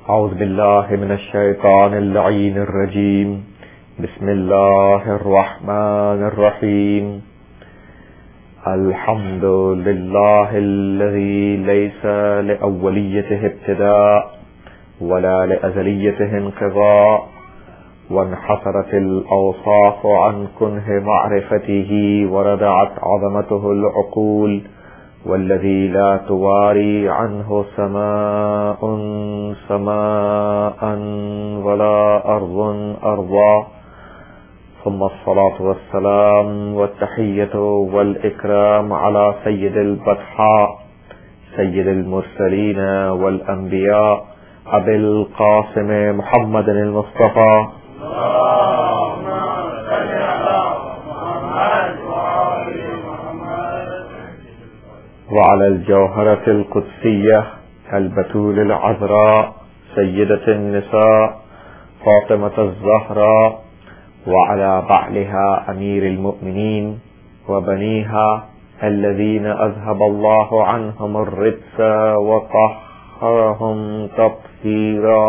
أعوذ بالله من الشيطان اللعين الرجيم. بسم الله الرحمن الرحيم. الحمد لله الذي ليس لأوليته ابتداء ولا لأزليته انقضاء، وانحصرت الأوصاف عن كنه معرفته وردعت عظمته العقول، والذي لا تواري عنه سماء سماء ولا أرض أرضا، ثم الصلاة والسلام والتحية والإكرام على سيد البطحاء سيد المرسلين والأنبياء أبي القاسم محمد المصطفى وعلى الجوهرة القدسية البتول العذراء سيدة النساء فاطمة الزهراء، وعلى بعلها أمير المؤمنين وبنيها الذين أذهب الله عنهم الرجس وطهرهم تطهيرا.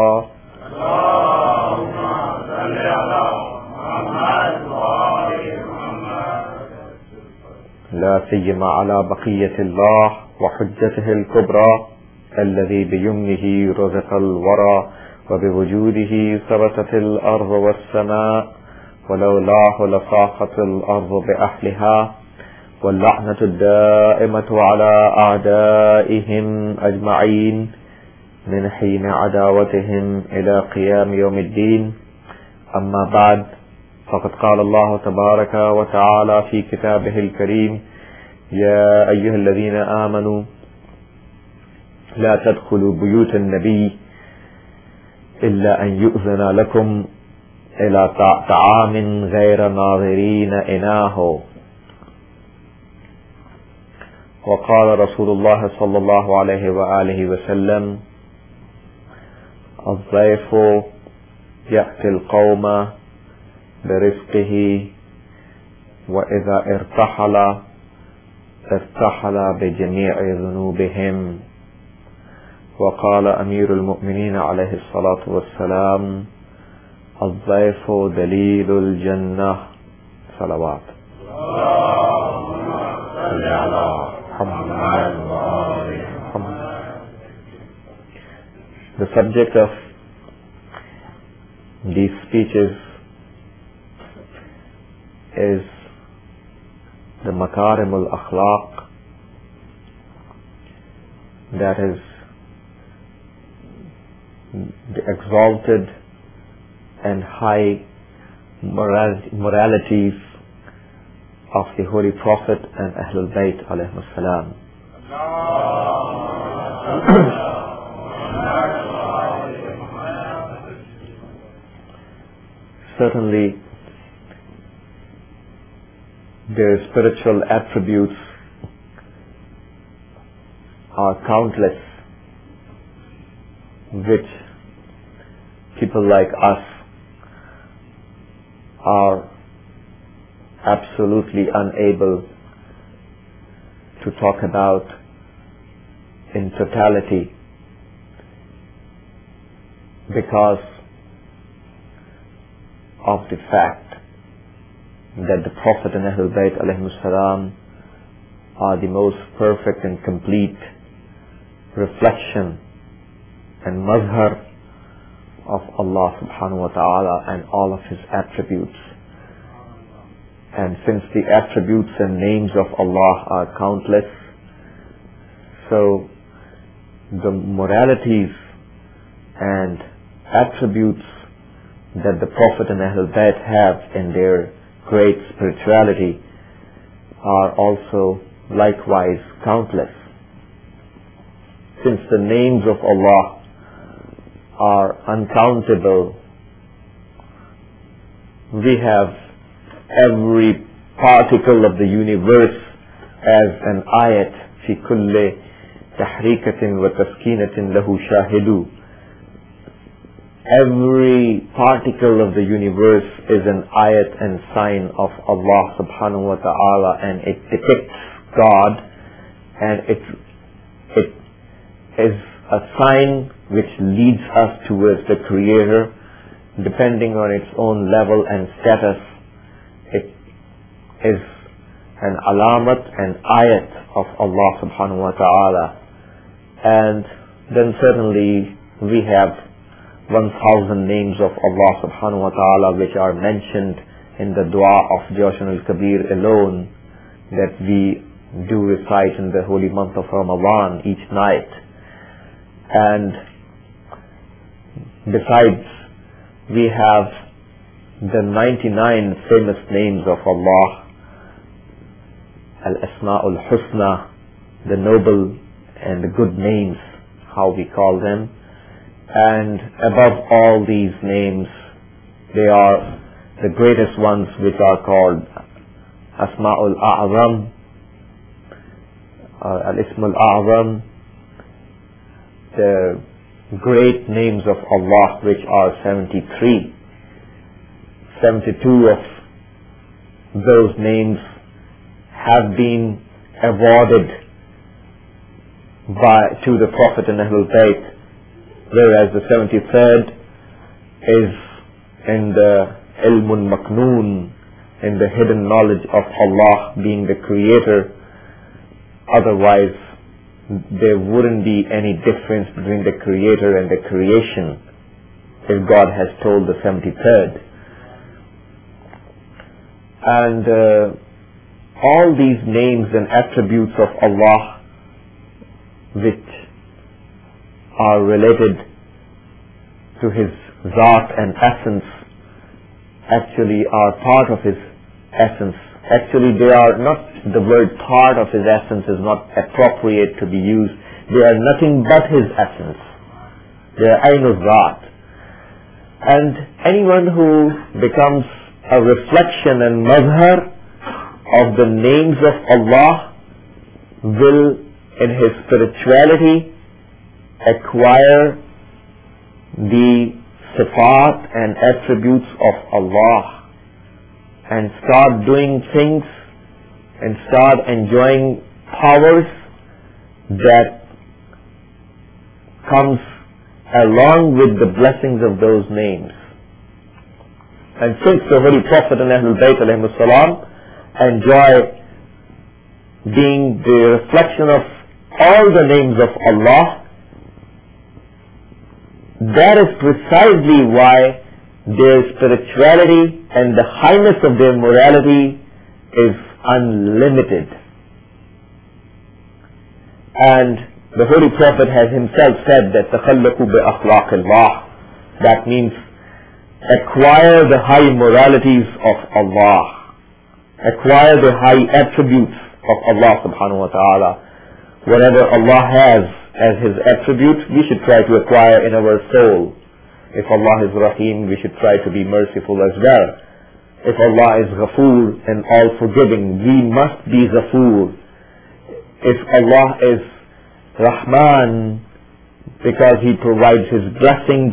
لا سيما على بقية الله وحجته الكبرى الذي بيمنه رزق الورى، وبوجوده ثبتت الأرض والسماء، ولولاه لصاخت الأرض بأهلها، واللعنة الدائمة على أعدائهم أجمعين من حين عداوتهم إلى قيام يوم الدين. أما بعد، فقد قال الله تبارك وتعالى في كتابه الكريم: يا أيها الذين آمنوا لا تدخلوا بيوت النبي إلا أن يؤذن لكم إلى طعام غير ناظرين إناه. وقال رسول الله صلى الله عليه وآله وسلم: الضيف يأتي القوم برزقه، وإذا ارتحل بجميع ذنوبهم. وقال أمير المؤمنين عليه الصلاة والسلام: الضيف دليل الجنة. صلوات. The subject of these speeches is the Makarim al-Akhlaq, that is the exalted and high moralities of the Holy Prophet and Ahlul Bayt alayhim as-salam. Certainly, their spiritual attributes are countless, which people like us are absolutely unable to talk about in totality, because of the fact that the Prophet and Ahlul Bayt alayhim as-salam are the most perfect and complete reflection and mazhar of Allah subhanahu wa ta'ala and all of His attributes. And since the attributes and names of Allah are countless, so the moralities and attributes that the Prophet and Ahlul Bayt have in their great spirituality are also likewise countless. Since the names of Allah are uncountable, we have every particle of the universe as an ayat fi kulli tahrikatin wa taskinatin lahu shahidu. Every particle of the universe is an ayat and sign of Allah subhanahu wa ta'ala, and it depicts God, and it is a sign which leads us towards the Creator, depending on its own level and status. It is an alamat and ayat of Allah subhanahu wa ta'ala. And then certainly we have 1,000 names of Allah subhanahu wa ta'ala which are mentioned in the dua of Jawshan al-Kabir alone, that we do recite in the holy month of Ramadan each night. And besides, we have the 99 famous names of Allah, Al-Asma'ul Husna, the noble and the good names, how we call them. And above all these names, they are the greatest ones, which are called Asma'ul A'zam, Al-Ismul A'zam, the great names of Allah, which are 73. 72 of those names have been awarded to the Prophet and Ahlul Bayt, whereas the 73rd is in the Ilmun Maknoon, in the hidden knowledge of Allah being the Creator. Otherwise, there wouldn't be any difference between the Creator and the creation if God has told the 73rd. And all these names and attributes of Allah which are related to His Zat and essence actually are part of His essence. Actually, they are not, the word part of His essence is not appropriate to be used. They are nothing but His essence. They are Ainul Zat. And anyone who becomes a reflection and mazhar of the names of Allah will, in his spirituality, acquire the sifat and attributes of Allah and start doing things and start enjoying powers that comes along with the blessings of those names. And since the Holy Prophet and Ahlul Bayt alayhimus salam enjoy being the reflection of all the names of Allah, that is precisely why their spirituality and the highness of their morality is unlimited. And the Holy Prophet has himself said that تَخَلَّقُوا بِأَخْلَاقِ اللَّهِ. That means acquire the high moralities of Allah, acquire the high attributes of Allah subhanahu wa ta'ala. Whatever Allah has as His attributes, we should try to acquire in our soul. If Allah is Rahim, we should try to be merciful as well. If Allah is Ghafoor and all-forgiving, we must be Ghafoor. If Allah is Rahman, because He provides His blessings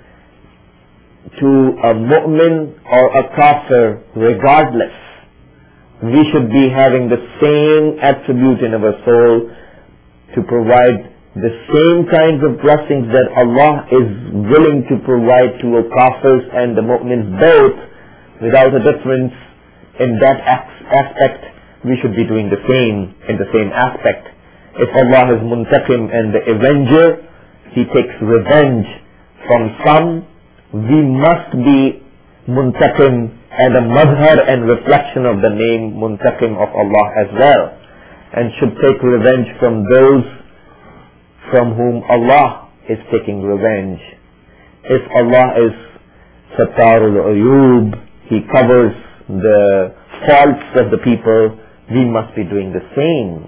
to a mu'min or a kafir regardless, we should be having the same attribute in our soul to provide the same kinds of blessings that Allah is willing to provide to the kafirs and the mu'mins both, without a difference in that aspect. We should be doing the same in the same aspect. If Allah is Muntaqim and the Avenger, He takes revenge from some, we must be Muntaqim and a mazhar and reflection of the name Muntaqim of Allah as well, and should take revenge from those from whom Allah is taking revenge. If Allah is Sattarul Uyub, He covers the faults of the people, we must be doing the same.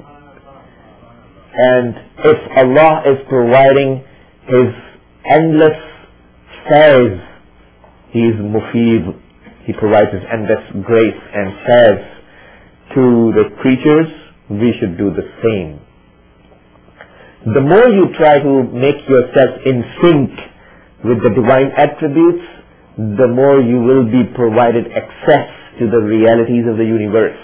And if Allah is providing His endless fairs, He is Mufid, He provides His endless grace and fairs to the creatures, we should do the same. The more you try to make yourself in sync with the divine attributes, the more you will be provided access to the realities of the universe,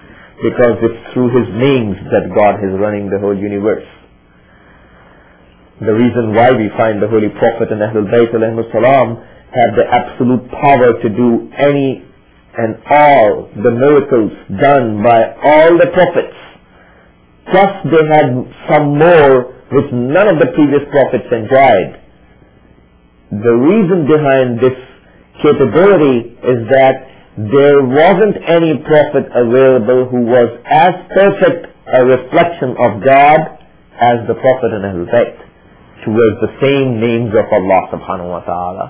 because it's through His names that God is running the whole universe. the reason why we find the Holy Prophet and Ahlul Bayt alayhimus salam have the absolute power to do any and all the miracles done by all the prophets. Plus they had some more which none of the previous prophets enjoyed. The reason behind this capability is that there wasn't any prophet available who was as perfect a reflection of God as the Prophet and Ahlul Bayt, towards the same names of Allah subhanahu wa ta'ala.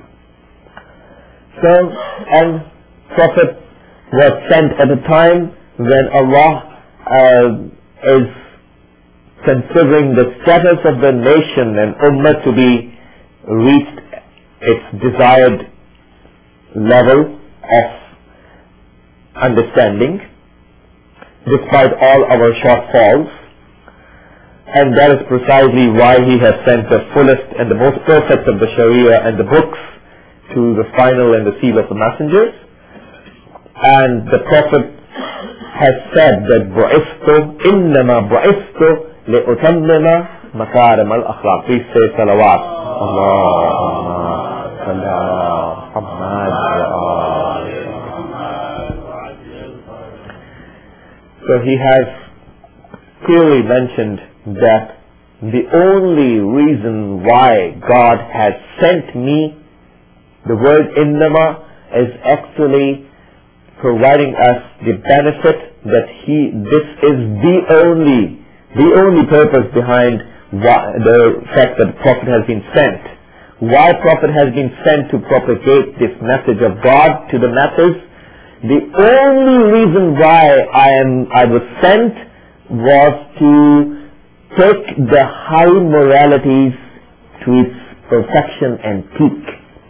So, and Prophet was sent at a time when Allah is considering the status of the nation and ummah to be reached its desired level of understanding despite all our shortfalls, and that is precisely why He has sent the fullest and the most perfect of the Sharia and the books to the final and the seal of the messengers. And the Prophet has said that bu'istu innama bu'istu li'utammima makarim al-akhlaq. Please say salawat. Allahumma salli ala Muhammad wa ali Muhammad. So he has clearly mentioned that the only reason why God has sent me, the word innama, is actually providing us the benefit that this is the only purpose behind the fact that the Prophet has been sent. Why Prophet has been sent? To propagate this message of God to the masses. The only reason why I was sent was to take the high moralities to its perfection and peak.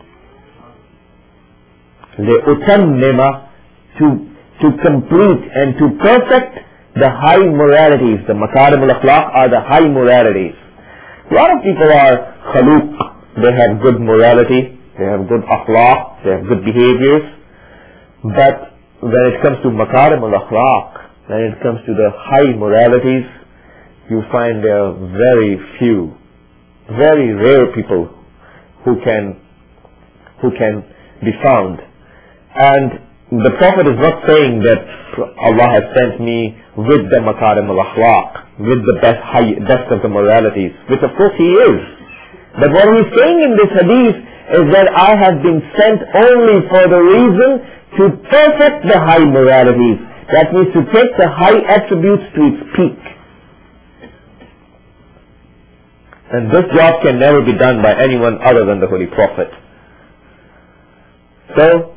لِأُتَمِّمَ, to complete and to perfect the high moralities. The makarim al-akhlaq are the high moralities. A lot of people are khaluq, they have good morality, they have good akhlaq, they have good behaviors, but when it comes to makarim al-akhlaq, when it comes to the high moralities, you find there are very few, very rare people who can be found. And the Prophet is not saying that Allah has sent me with the makarim al-akhlaq, with the best of the moralities, which of course He is. But what He's saying in this hadith is that I have been sent only for the reason to perfect the high moralities. That means to take the high attributes to its peak. And this job can never be done by anyone other than the Holy Prophet. So,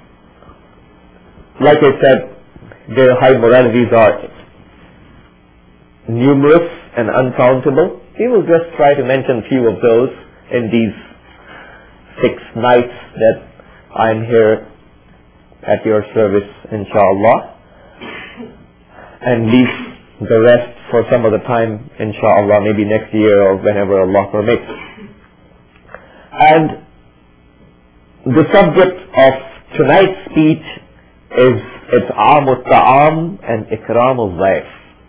like I said, their high moralities are numerous and uncountable. We will just try to mention a few of those in these 6 nights that I am here at your service, inshallah, and leave the rest for some other time, inshallah, maybe next year or whenever Allah permits. And the subject of tonight's speech is it'am al-ta'am and ikram al-dhayf,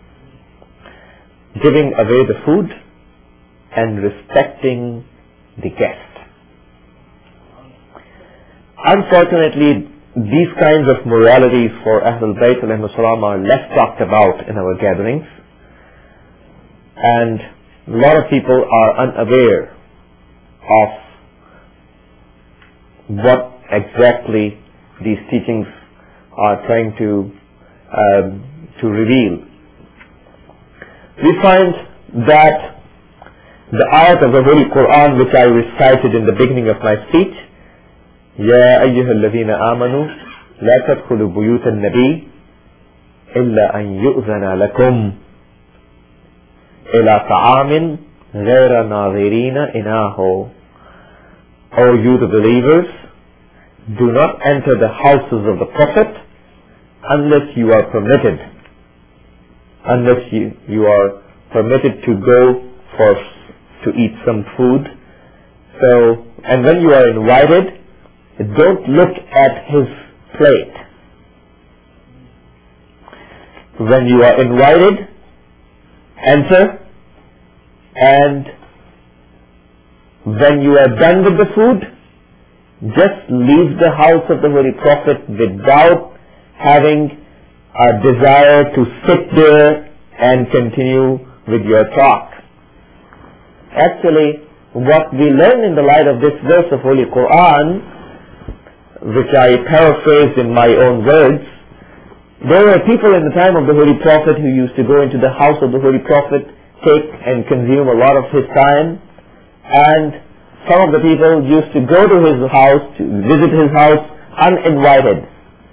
giving away the food and respecting the guest. Unfortunately, these kinds of moralities for Ahlul Bayt alayhimus salam are less talked about in our gatherings, and a lot of people are unaware of what exactly these teachings are trying to reveal. We find that the ayat of the Holy Quran which I recited in the beginning of my speech, يا أيها الذين آمنوا لا تدخلوا بيوت النبي إلا أن يؤذن لكم إلى طعام غير ناظرين إناه. O you the believers, do not enter the houses of the Prophet unless you are permitted, you are permitted to go to eat some food. So, and when you are invited, don't look at his plate. When you are invited, enter and when you are done with the food, just leave the house of the Holy Prophet without having a desire to sit there and continue with your talk. Actually, what we learn in the light of this verse of Holy Quran, which I paraphrased in my own words, there were people in the time of the Holy Prophet who used to go into the house of the Holy Prophet, take and consume a lot of his time, and some of the people used to go to his house, to visit his house uninvited.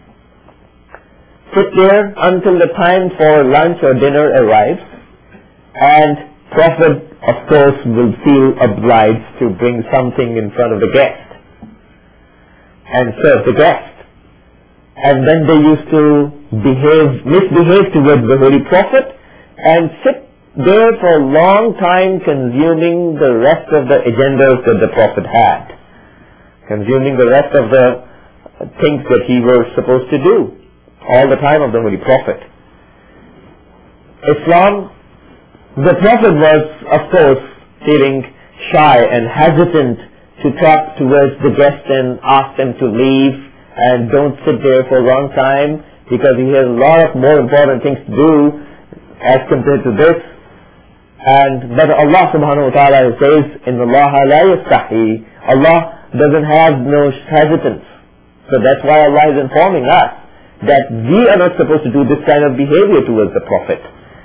Sit there until the time for lunch or dinner arrives, and Prophet, of course, will feel obliged to bring something in front of the guest and serve the guest. And then they used to misbehave towards the Holy Prophet and sit there for a long time consuming the rest of the agendas that the Prophet had, consuming the rest of the things that he was supposed to do all the time of the Holy Prophet. Islam, the Prophet was, of course, feeling shy and hesitant to talk towards the guest and ask them to leave and don't sit there for a long time, because he has a lot of more important things to do as compared to this. But Allah subhanahu wa ta'ala says, "Inna Allah la yastahi." Allah doesn't have no hesitance. So that's why Allah is informing us that we are not supposed to do this kind of behavior towards the Prophet.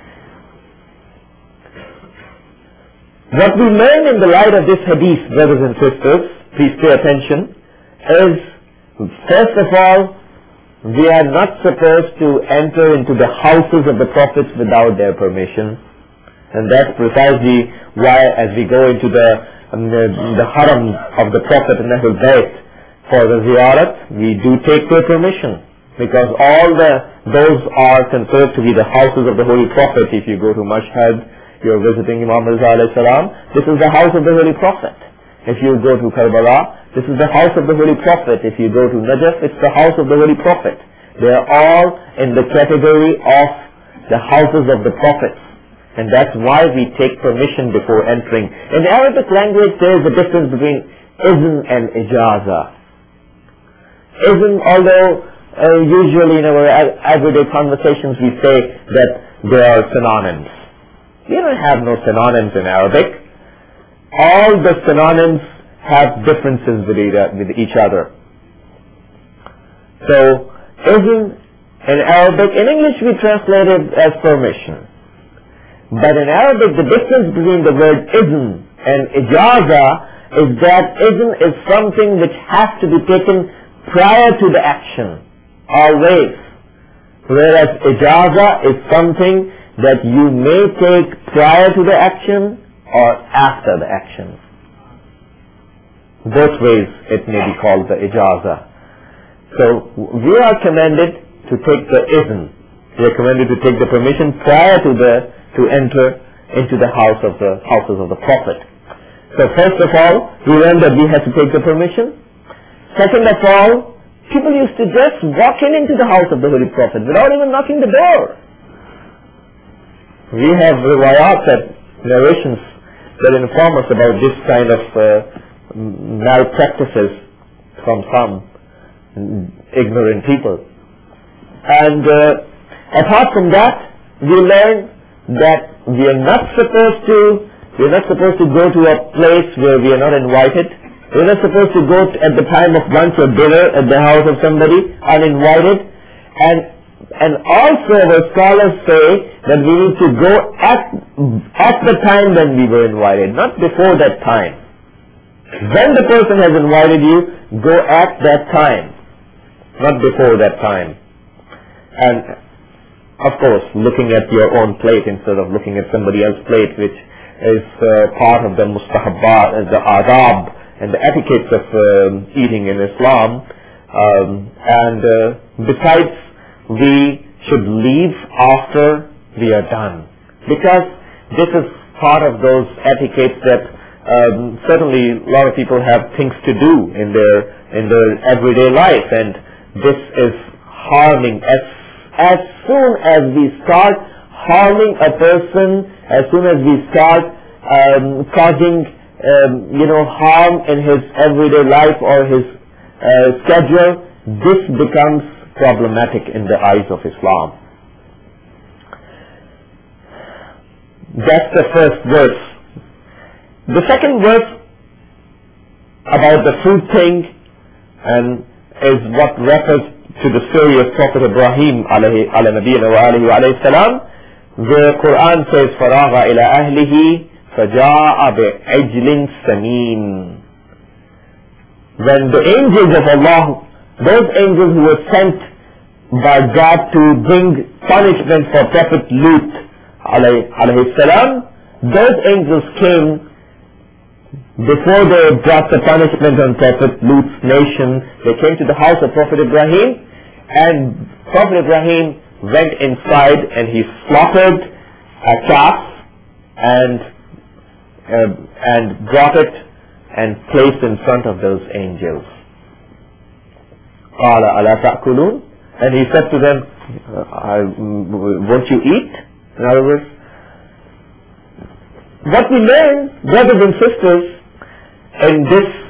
What we learn in the light of this hadith, brothers and sisters, please pay attention, is, first of all, we are not supposed to enter into the houses of the prophets without their permission. And that's precisely why, as we go into the haram of the Prophet and Ahlul Bayt for the ziyarat, we do take their permission, because those are considered to be the houses of the Holy Prophet. If you go to Mashhad, you're visiting Imam Raza alayhi salam, this is the house of the Holy Prophet. If you go to Karbala, this is the house of the Holy Prophet. If you go to Najaf, it's the house of the Holy Prophet. They are all in the category of the houses of the prophets. And that's why we take permission before entering. In Arabic language, there is a difference between izn and ijaza. Izn, although usually in our everyday conversations we say that they are synonyms. We don't have no synonyms in Arabic. All the synonyms have differences with each other. So, izn in Arabic, in English we translate it as permission. But in Arabic, the difference between the word izn and ijaza is that izn is something which has to be taken prior to the action, always. Whereas ijaza is something that you may take prior to the action or after the action. Both ways it may be called the ijaza. So we are commanded to take the izn. We are commanded to take the permission prior to enter into the houses of the Prophet. So first of all, we learn that we have to take the permission. Second of all, people used to just walk into the house of the Holy Prophet without even knocking the door. We have riwayat, narrations that inform us about this kind of malpractices from some ignorant people. And apart from that, we learn that we are not supposed to go to a place where we are not invited. We are not supposed to go at the time of lunch or dinner at the house of somebody uninvited. And also the scholars say that we need to go at the time when we were invited, not before that time. When the person has invited you, go at that time, not before that time. And of course, looking at your own plate instead of looking at somebody else's plate, which is part of the mustahabbat, the adab and the etiquettes of eating in Islam. Besides, we should leave after we are done, because this is part of those etiquettes that certainly a lot of people have things to do in their everyday life, and this is harming. As soon as we start harming a person, as soon as we start causing harm in his everyday life or his schedule, this becomes problematic in the eyes of Islam. That's the first verse. The second verse about the food thing and is what refers to the story of Prophet Ibrahim alayhi nabiyina wa alayhi wa alayhi salam. The Quran says, فَرَاغَ إِلَىٰ أَهْلِهِ فَجَاءَ بِعِجْلٍ سَمِينٍ. When the angels of Allah, those angels who were sent by God to bring punishment for Prophet Lut alayhi salam, those angels came before they brought the punishment on Prophet Lut's nation. They came to the house of Prophet Ibrahim, and Prophet Ibrahim went inside and he slaughtered a calf and brought it and placed in front of those angels. قَالَ أَلَا تَأْكُلُونَ? And he said to them, won't you eat? In other words, what we learn, brothers and sisters, in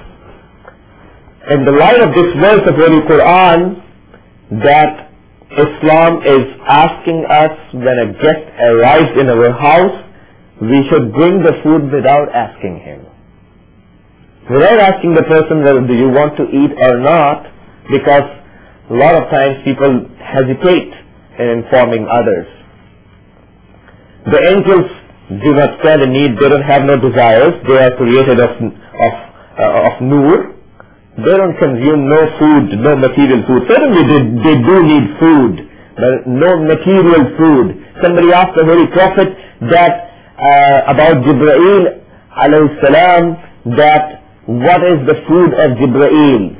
the light of this verse of Holy Quran, that Islam is asking us, when a guest arrives in our house, we should bring the food without asking him. Without asking the person whether do you want to eat or not, because a lot of times people hesitate in informing others. The angels do not stand in need, they don't have no desires, they are created of nur. They don't consume no food, no material food. Certainly they do need food, but no material food. Somebody asked the Holy Prophet that about Jibreel alayhi salam, that what is the food of Jibreel?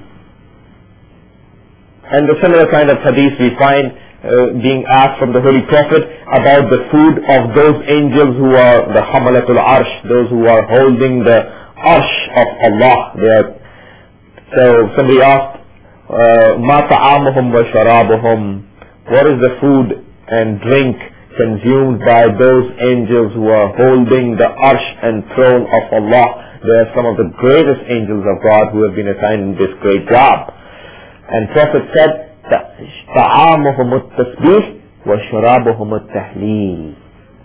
And the similar kind of hadith we find being asked from the Holy Prophet about the food of those angels who are the Hamalatul Arsh, those who are holding the Arsh of Allah. So somebody asked, Ma ta'amuhum wa sharabuhum, what is the food and drink consumed by those angels who are holding the Arsh and throne of Allah? They are some of the greatest angels of God who have been assigned this great job. And Prophet said, طَعَامُهُمُ التَّسْبِيحِ وَشَرَابُهُمُ التَّحْلِيلِ.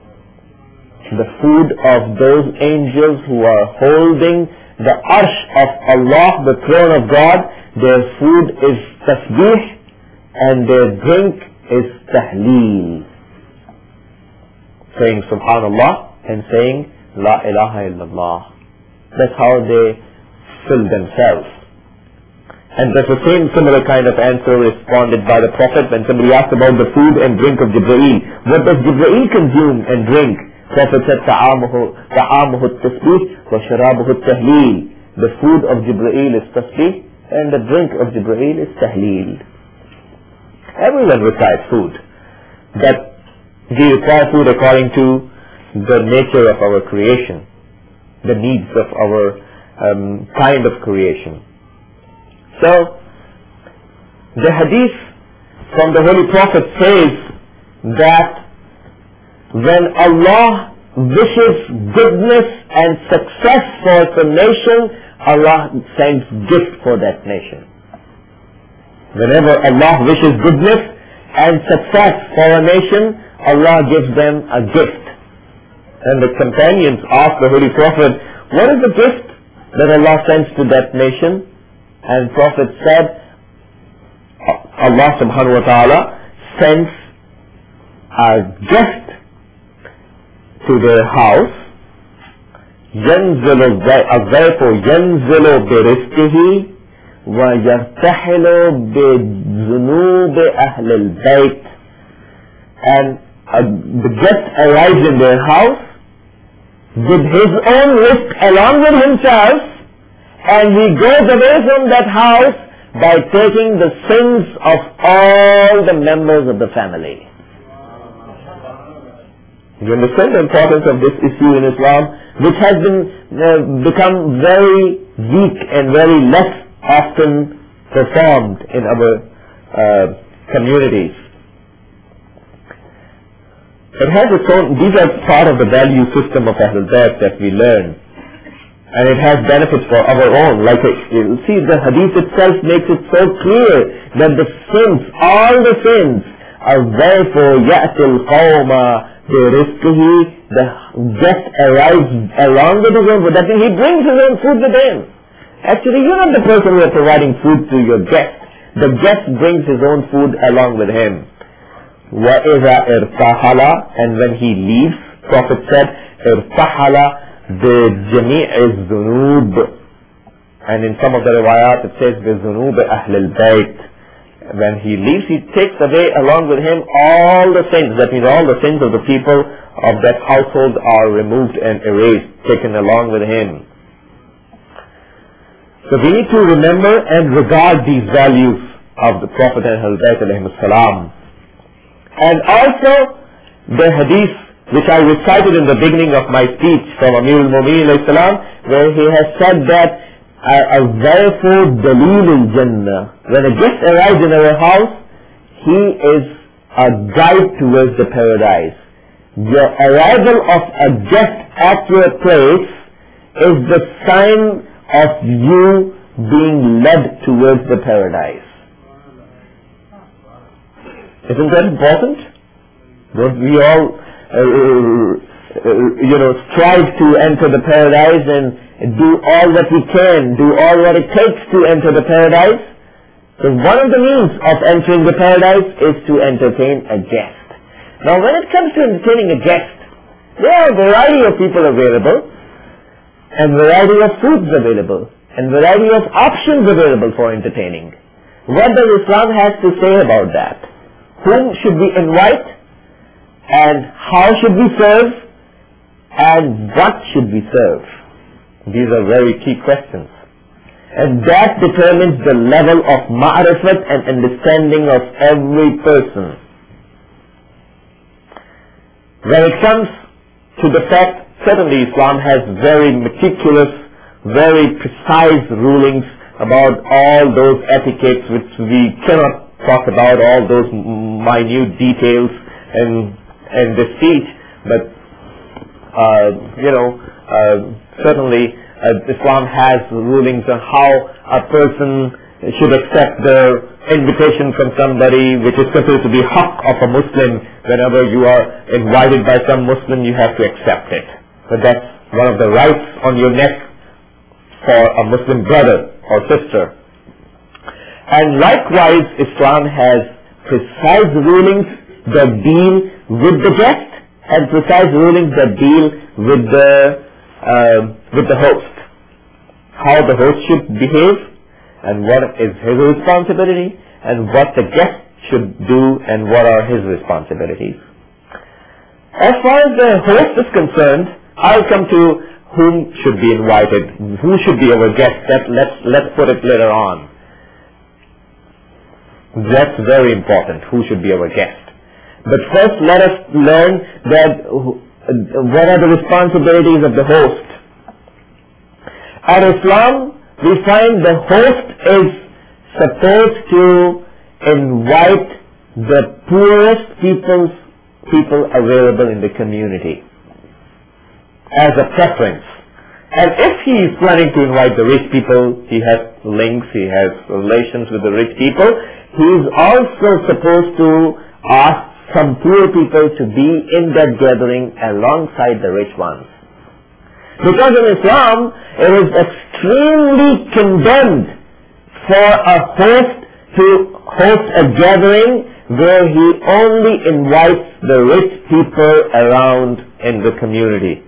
The food of those angels who are holding the Arsh of Allah, the throne of God, their food is tasbih and their drink is tahleel. Saying Subhanallah and saying La ilaha illallah. That's how they fill themselves. And that's the same similar kind of answer responded by the Prophet when somebody asked about the food and drink of Jibreel. What does Jibreel consume and drink? Prophet said, طَعَامُهُ التَّسْبِيحِ وَشَرَابُهُ التَّهْلِيلِ. The food of Jibreel is tasbih and the drink of Jibreel is tahleel. Everyone requires food. But we require food according to the nature of our creation, the needs of our kind of creation. So, the hadith from the Holy Prophet says that when Allah wishes goodness and success for the nation, Allah sends gift for that nation. Whenever Allah wishes goodness and success for a nation, Allah gives them a gift. And the companions asked the Holy Prophet, what is the gift that Allah sends to that nation? And Prophet said, Allah subhanahu wa ta'ala sends a guest to their house. ينزل الضيف ينزل برزقه ويرتحل بذنوب أهل البيت. And the guest arrives in their house with his own risk along with himself, and he goes away from that house by taking the sins of all the members of the family. You understand the importance of this issue in Islam, which has become very weak and very less often performed in our communities. It has its own, these are part of the value system of Ahlul Bayt that we learn. And it has benefits for our own. Like, you see, the hadith itself makes it so clear that the sins, all the sins, are therefore يَأْتِ الْقَوْمَ بِرِزْقِهِ. The guest arrives along with his own food. That means he brings his own food with him. Actually, you're not the person who is providing food to your guest. The guest brings his own food along with him. وَإِذَا إِرْتَحَلَ. And when he leaves, Prophet said, إِرْتَحَلَ بِجَمِيعِ الذُّنُوبِ. And in some of the riwayat it says بِذُنُوبِ أَهْلِ الْبَيْتِ. When he leaves, he takes away along with him all the sins. That means all the sins of the people of that household are removed and erased, taken along with him. So we need to remember and regard these values of the Prophet and Ahlul Bayt alayhim salam. And also the hadith which I recited in the beginning of my speech from Amir al-Mu'mineen alayhi salam, where he has said that therefore dalil al-Jannah. When a guest arrives in our house, he is a guide towards the paradise. The arrival of a guest at your place is the sign of you being led towards the paradise. Isn't that important? Don't we all strive to enter the paradise and do all that we can, do all what it takes to enter the paradise? So one of the means of entering the paradise is to entertain a guest. Now when it comes to entertaining a guest, there are a variety of people available, and variety of foods available, and variety of options available for entertaining. What does Islam have to say about that? Whom should we invite? And how should we serve? And what should we serve? These are very key questions. And that determines the level of ma'rifat and understanding of every person. When it comes to the fact, certainly Islam has very meticulous, very precise rulings about all those etiquettes which we cannot talk about, all those minute details and the speech, but certainly Islam has rulings on how a person should accept the invitation from somebody, which is considered to be haqq of a Muslim. Whenever you are invited by some Muslim, you have to accept it. But that's one of the rights on your neck for a Muslim brother or sister. And likewise, Islam has precise rulings that deal with the guest and precise rulings that deal with the host. How the host should behave and what is his responsibility and what the guest should do and what are his responsibilities. As far as the host is concerned, I'll come to whom should be invited, who should be our guest. Let's put it later on. That's very important, who should be our guest. But first let us learn that what are the responsibilities of the host. At Islam, we find the host is supposed to invite the poorest people available in the community as a preference. And if he is planning to invite the rich people, he has links, he has relations with the rich people, he is also supposed to ask some poor people to be in that gathering alongside the rich ones. Because in Islam, it is extremely condemned for a host to host a gathering where he only invites the rich people around in the community.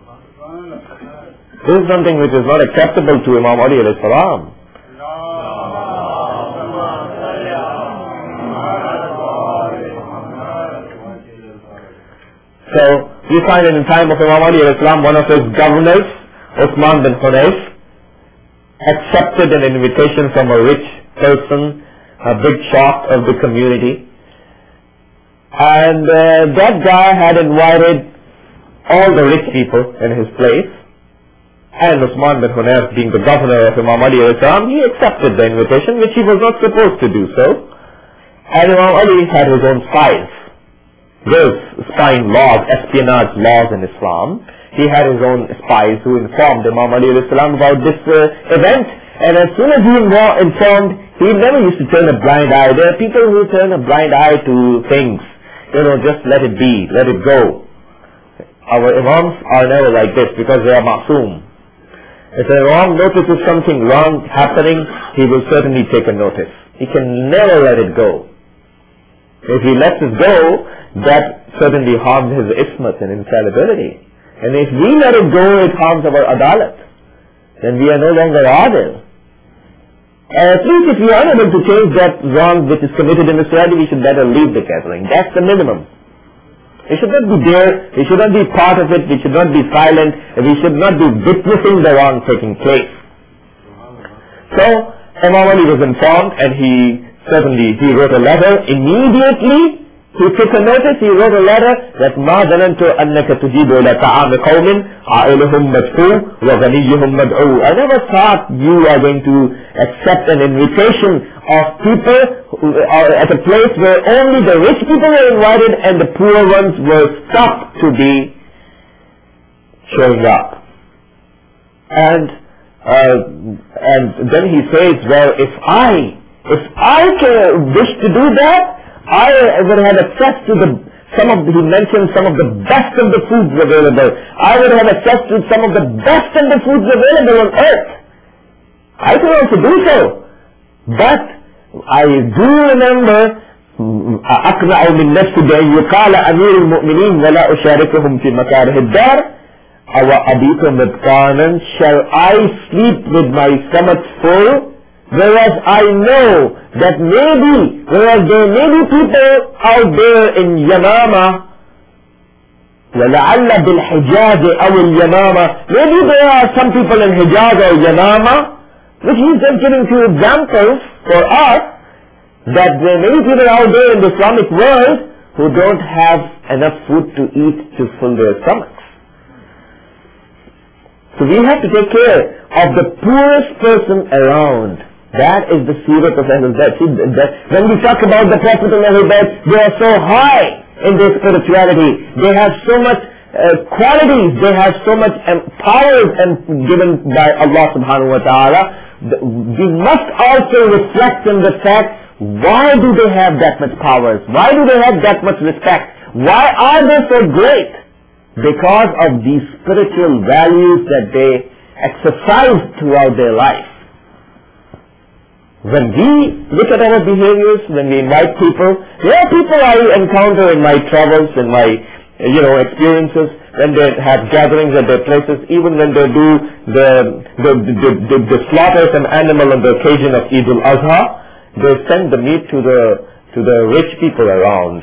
This is something which is not acceptable to Imam Ali alayhi salam. So we find in the time of Imam Ali alayhi salam, one of his governors, Uthman bin Hunayf, accepted an invitation from a rich person, a big shot of the community. And that guy had invited all the rich people in his place. And Uthman bin Hunayf, being the governor of Imam Ali alayhi salam, he accepted the invitation, which he was not supposed to do so. And Imam Ali had his own spies. There's spying laws, espionage laws in Islam. he had his own spies who informed Imam Ali alayhi salam about this event. And as soon as he informed, he never used to turn a blind eye. There are people who turn a blind eye to things. Just let it be, let it go. Our Imams are never like this because they are ma'soom. If an Imam notices something wrong happening, he will certainly take a notice. He can never let it go. If he lets it go, that certainly harms his ismat and infallibility. And if we let it go, it harms our adalat. Then we are no longer adil. At least if we are unable to change that wrong which is committed in the society, we should better leave the gathering. That's the minimum. We should not be there, we should not be part of it, we should not be silent, and we should not be witnessing the wrong taking place. So, Imam Ali was informed, and he wrote a letter. Immediately, he took a notice, he wrote a letter that مَا ظَنَنْتُ أَنَّكَ تُجِيبُ إِلَى طَعَامِ قَوْمٍ عَائِلُهُمْ مَدْعُو وَغَنِيُّهُمْ مَدْعُو. I never thought you are going to accept an invitation of people who are at a place where only the rich people were invited and the poor ones were stopped to be showing up. And then he says, well, if I wish to do that, I would have access to he mentioned some of the best of the foods available. I would have access to some of the best of the foods available on earth. I can also do so. But I do remember أقنع من نفسي بأن يقال أمير المؤمنين ولا أشاركهم في مكاره الدار أو أبيت مدقانا. Shall I sleep with my stomach full? Whereas I know that whereas there may be people out there in Yamama, وَلَعَلَّ بِالْحِجَازِ أَوِ الْيَمَامَ, maybe there are some people in Hijaz or Yamama, which he's just giving two examples for us, that there are many people out there in the Islamic world who don't have enough food to eat to fill their stomachs. So we have to take care of the poorest person around. That is the seerat of Ahlul Bayt. When we talk about the Prophet of Ahlul Bayt, they are so high in their spirituality. They have so much qualities. They have so much powers given by Allah subhanahu wa ta'ala. We must also reflect on the fact, why do they have that much powers? Why do they have that much respect? Why are they so great? Because of these spiritual values that they exercise throughout their life. When we look at our behaviors, when we invite people, there are people I encounter in my travels, in my experiences, when they have gatherings at their places, even when they do the slaughter an animal on the occasion of Eid al-Adha, they send the meat to the rich people around.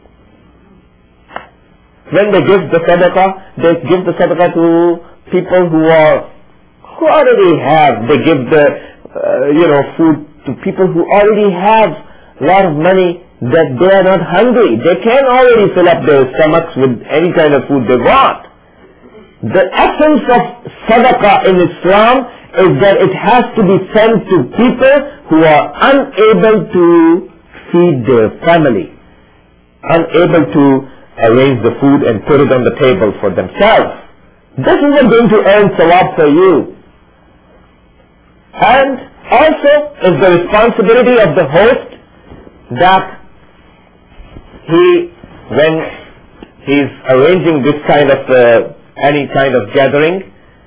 When they give the sadaqah, they give the sadaqah to people who already have. They give the food to people who already have a lot of money, that they are not hungry. They can already fill up their stomachs with any kind of food they want. The essence of sadaqah in Islam is that it has to be sent to people who are unable to feed their family, unable to arrange the food and put it on the table for themselves. This is not going to earn sawab for you. And also is the responsibility of the host that when he's arranging this kind of any kind of gathering,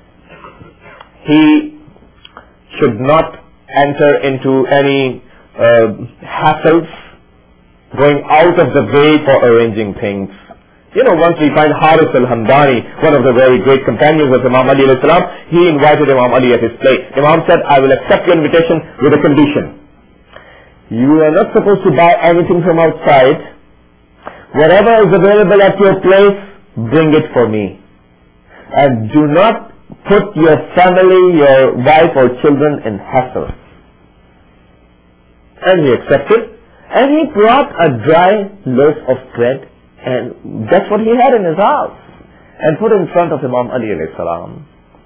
he should not enter into any hassles, going out of the way for arranging things. Once we find Harith al-Hamdani, one of the very great companions of Imam Ali alayhi salam, he invited Imam Ali at his place. Imam said, I will accept your invitation with a condition. You are not supposed to buy anything from outside. Whatever is available at your place, bring it for me. And do not put your family, your wife or children in hassle. And he accepted. And he brought a dry loaf of bread, and that's what he had in his house, and put in front of Imam Ali alayhi salam.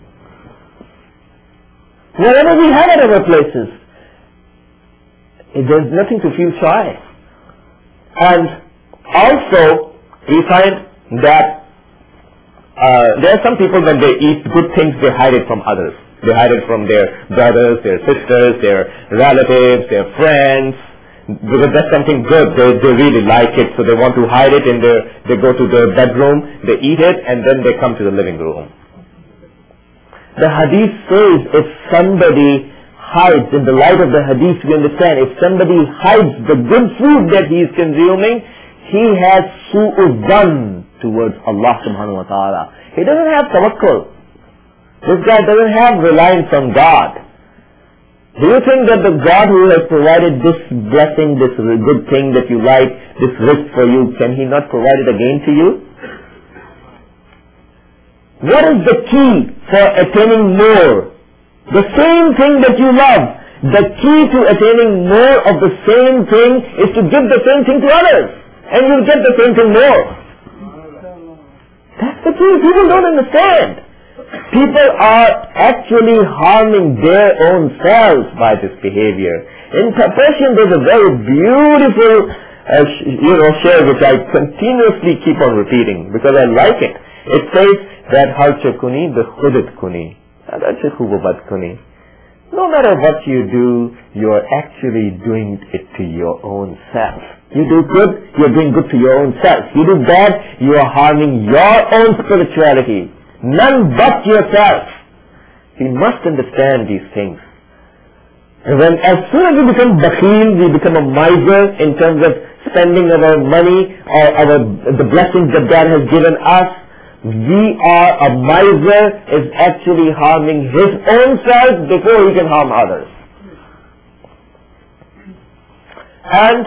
Wherever we have at our places, there's nothing to feel shy. And also, we find that there are some people when they eat good things, they hide it from others. They hide it from their brothers, their sisters, their relatives, their friends, because that's something good. They really like it, so they want to hide it they go to their bedroom, they eat it, and then they come to the living room. The hadith says if somebody hides, in the light of the hadith we understand, if somebody hides the good food that he is consuming, he has su'u dhan towards Allah subhanahu wa ta'ala. He doesn't have tawakkul. This guy doesn't have reliance on God. Do you think that the God who has provided this blessing, this good thing that you like, this risk for you, can He not provide it again to you? What is the key for attaining more? The same thing that you love. The key to attaining more of the same thing is to give the same thing to others. And you'll get the same thing more. That's the key. People don't understand. People are actually harming their own selves by this behavior. In Persian, there's a very beautiful, share which I continuously keep on repeating because I like it. It says that harche kuni bkhudit kuni, harche khubbat kuni. No matter what you do, you are actually doing it to your own self. You do good, you're doing good to your own self. You do bad, you are harming your own spirituality. None but yourself. We must understand these things. And as soon as we become bakhil, we become a miser in terms of spending our money or the blessings that God has given us. We are a miser is actually harming his own self before he can harm others. And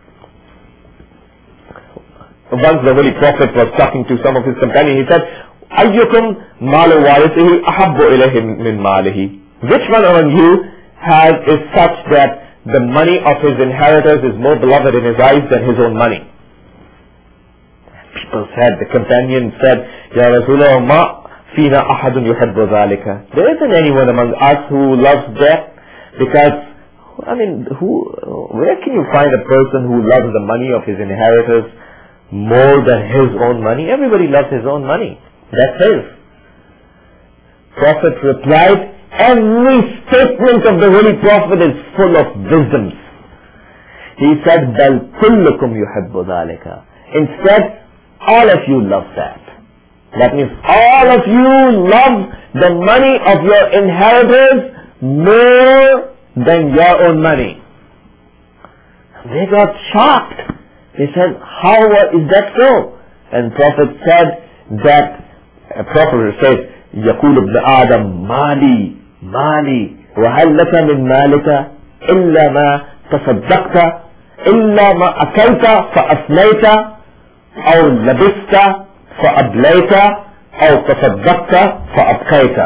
once the Holy Prophet was talking to some of his companions, he said, أَيُّكُمْ مَالُ وَارِثِهِ أَحَبُّ إِلَيْهِ مِنْ مَالِهِ. Which one among you is such that the money of his inheritors is more beloved in his eyes than his own money? People said, the companion said, Ya Rasulullah, ma fina ahadun yuhibbu dhalika. There isn't anyone among us who loves death, because, where can you find a person who loves the money of his inheritors more than his own money? Everybody loves his own money. That's his. Prophet replied, every statement of the Holy Prophet is full of wisdoms. He said, بَلْ كُلُّكُمْ يُحِبُّ ذَلِكَ. Instead, all of you love that. That means all of you love the money of your inheritors more than your own money. They got shocked. They said, how is that so? And Prophet said that, Prophet says, يقول ابن آدم مالي مالي وهل لك من مالك إلا ما تصدقت إلا ما أكلت فأفنيت أو لبست فأبليت أو تصدقت فأبقيت.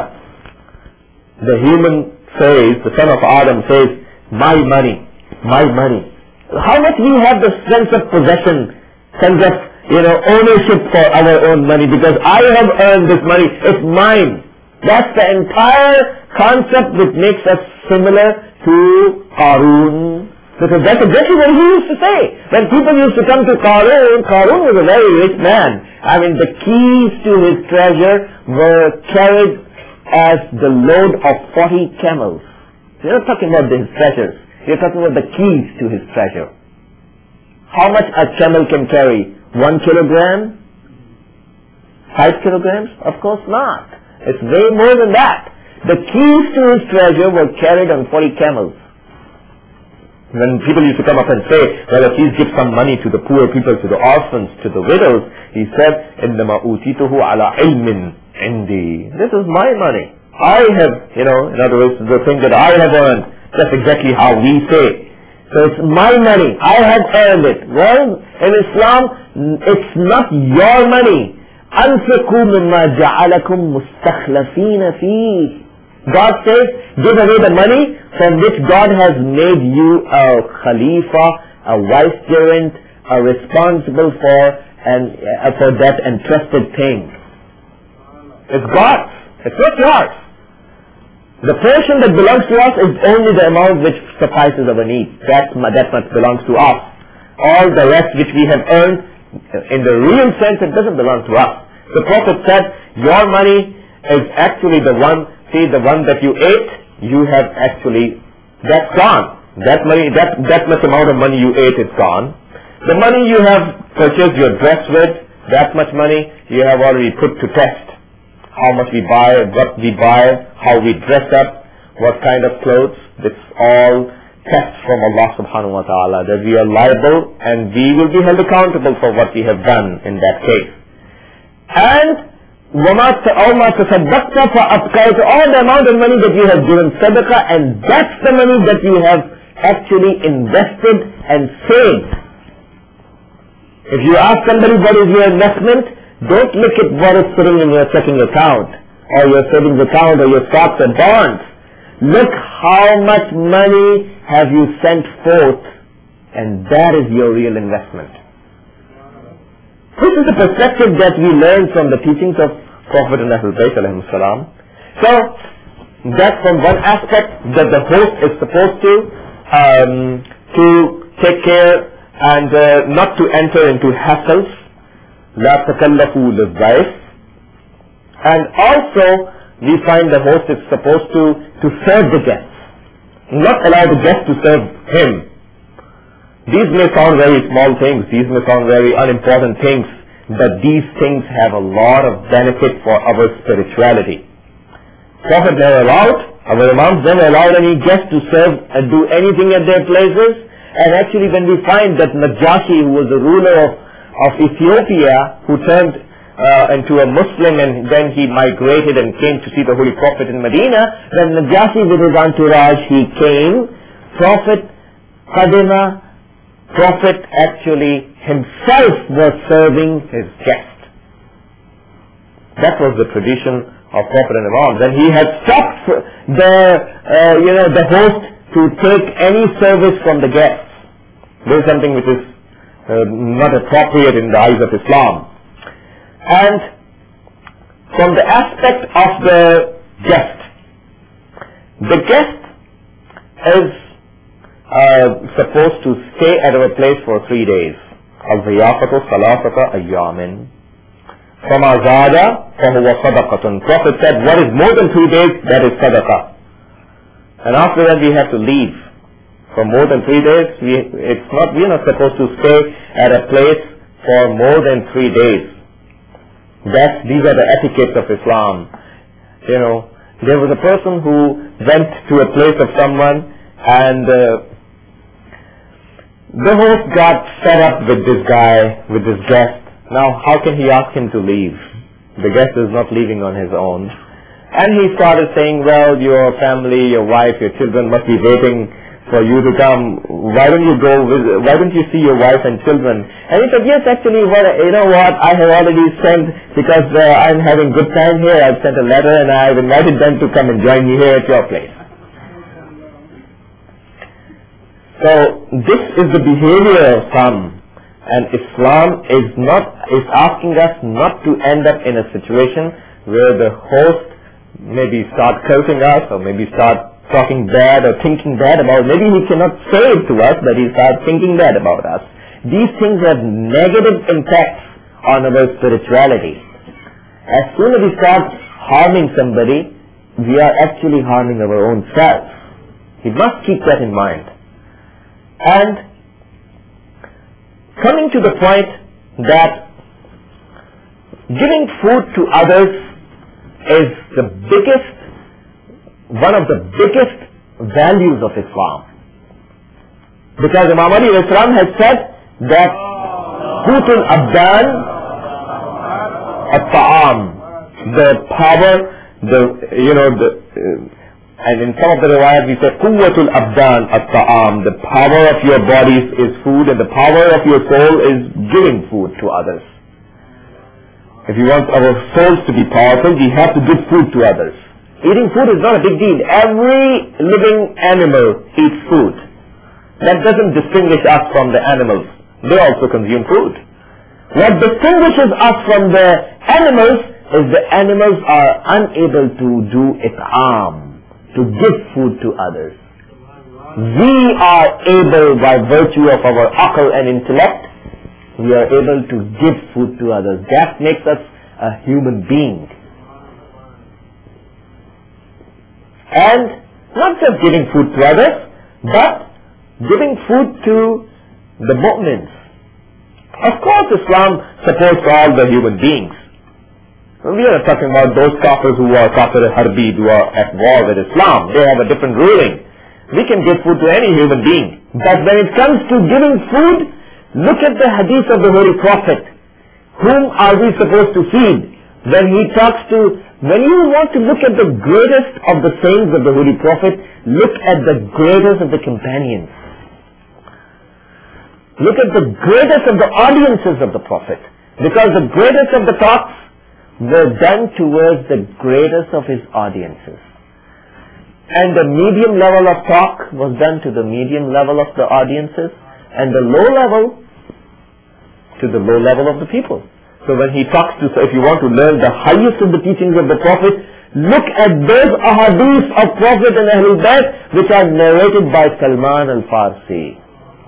The human says, the son of Adam says, my money, my money. How much we have the sense of possession, sense of ownership for our own money, because I have earned this money, it's mine. That's the entire concept which makes us similar to Qarun. Because that's exactly what he used to say. When people used to come to Qarun, Qarun was a very rich man. The keys to his treasure were carried as the load of 40 camels. You're not talking about his treasures. You're talking about the keys to his treasure. How much a camel can carry? 1 kilogram? 5 kilograms? Of course not. It's way more than that. The keys to his treasure were carried on 40 camels. When people used to come up and say, well, at least give some money to the poor people, to the orphans, to the widows, he said, إِنَّمَا أُوتِيتُهُ عَلَى عِلْمٍ عِنْدِي. This is my money. I have, in other words, the thing that I have earned. That's exactly how we say. So it's my money. I have earned it. Well, in Islam, it's not your money. أَنْفِقُوا مِمَّا جَعَلَكُمْ مُسْتَخْلَفِينَ فِيهِ. God says, give away the money from which God has made you a Khalifa, a vicegerent, a responsible for that entrusted thing. It's God's. It's not yours. The portion that belongs to us is only the amount which suffices our needs. That much belongs to us. All the rest which we have earned, in the real sense, it doesn't belong to us. The Prophet said, Your money is actually the one that you ate, you have actually, that's gone. That money, that much amount of money you ate is gone. The money you have purchased your dress with, that much money you have already put to test. How much we buy, what we buy, how we dress up, what kind of clothes. It's all tests from Allah subhanahu wa ta'ala, that we are liable and we will be held accountable for what we have done in that case. And وَمَا تَصَدَّقْتَ فَأَبْقَيْتَ, all the amount of money that you have given sadaqah, and that's the money that you have actually invested and saved. If you ask somebody what is your investment, don't look at what is sitting in your checking account or your savings account or your stocks and bonds. Look how much money have you sent forth, and that is your real investment. This is the perspective that we learn from the teachings of Prophet and Ahlul Bayt alayhim salam. So, that's from one aspect, that the host is supposed to take care and not to enter into hassles. لا تكلفوا للضيف. And also, we find the host is supposed to serve the guests, not allow the guest to serve him. These may sound very small things, these may sound very unimportant things, but these things have a lot of benefit for our spirituality. Prophet never allowed, our Imams never allowed any guest to serve and do anything at their places. And actually when we find that Najashi, who was the ruler of Ethiopia, who turned into a Muslim and then he migrated and came to see the Holy Prophet in Medina, when Najashi with his entourage, he came, Prophet actually himself was serving his guest. That was the tradition of Prophet and Imams. And he had stopped the host to take any service from the guests. This is something which is not appropriate in the eyes of Islam. And from the aspect of the guest is supposed to stay at our place for 3 days. Al-Ziyafatu Salasata Ayyamin. Fama Zada Fahuwa Sadaqatun. Prophet said, what is more than 3 days, that is Sadaqah. And after that we have to leave. For more than 3 days, we are not supposed to stay at a place for more than 3 days. These are the etiquettes of Islam. You know, there was a person who went to a place of someone, and the host got fed up with this guy, with this guest. Now, how can he ask him to leave? The guest is not leaving on his own. And he started saying, well, your family, your wife, your children must be waiting for you to come. Why don't you see your wife and children? And he said, yes, actually, you know what, I have already sent, because I'm having good time here, I've sent a letter and I've invited them to come and join me here at your place. So, this is the behavior of some. And Islam is asking us not to end up in a situation where the host maybe start cursing us, or maybe start talking bad or thinking bad about, maybe he cannot say it to us, but he starts thinking bad about us. These things have negative impacts on our spirituality. As soon as we start harming somebody, we are actually harming our own self. We must keep that in mind. And coming to the point that giving food to others is one of the biggest values of Islam. Because Imam Ali Islam has said that Qutul Abdan at-Ta'am, the power, and in some of the riwayat we say Quwwatul Abdan at-Ta'am, the power of your bodies is food and the power of your soul is giving food to others. If you want our souls to be powerful, we have to give food to others. Eating food is not a big deal. Every living animal eats food. That doesn't distinguish us from the animals. They also consume food. What distinguishes us from the animals is the animals are unable to do it'am, to give food to others. We are able, by virtue of our aql and intellect, we are able to give food to others. That makes us a human being. And not just giving food to others, but giving food to the mu'mins. Of course Islam supports all the human beings. We are not talking about those kafirs who are kafir harbi, who are at war with Islam. They have a different ruling. We can give food to any human being. But when it comes to giving food, look at the hadith of the Holy Prophet. Whom are we supposed to feed? When you want to look at the greatest of the sayings of the Holy Prophet, look at the greatest of the companions. Look at the greatest of the audiences of the Prophet. Because the greatest of the talks were done towards the greatest of his audiences. And the medium level of talk was done to the medium level of the audiences, and the low level to the low level of the people. So when he talks to, so if you want to learn the highest of the teachings of the Prophet, look at those ahadith of Prophet and Ahlul Bayt which are narrated by Salman al-Farsi.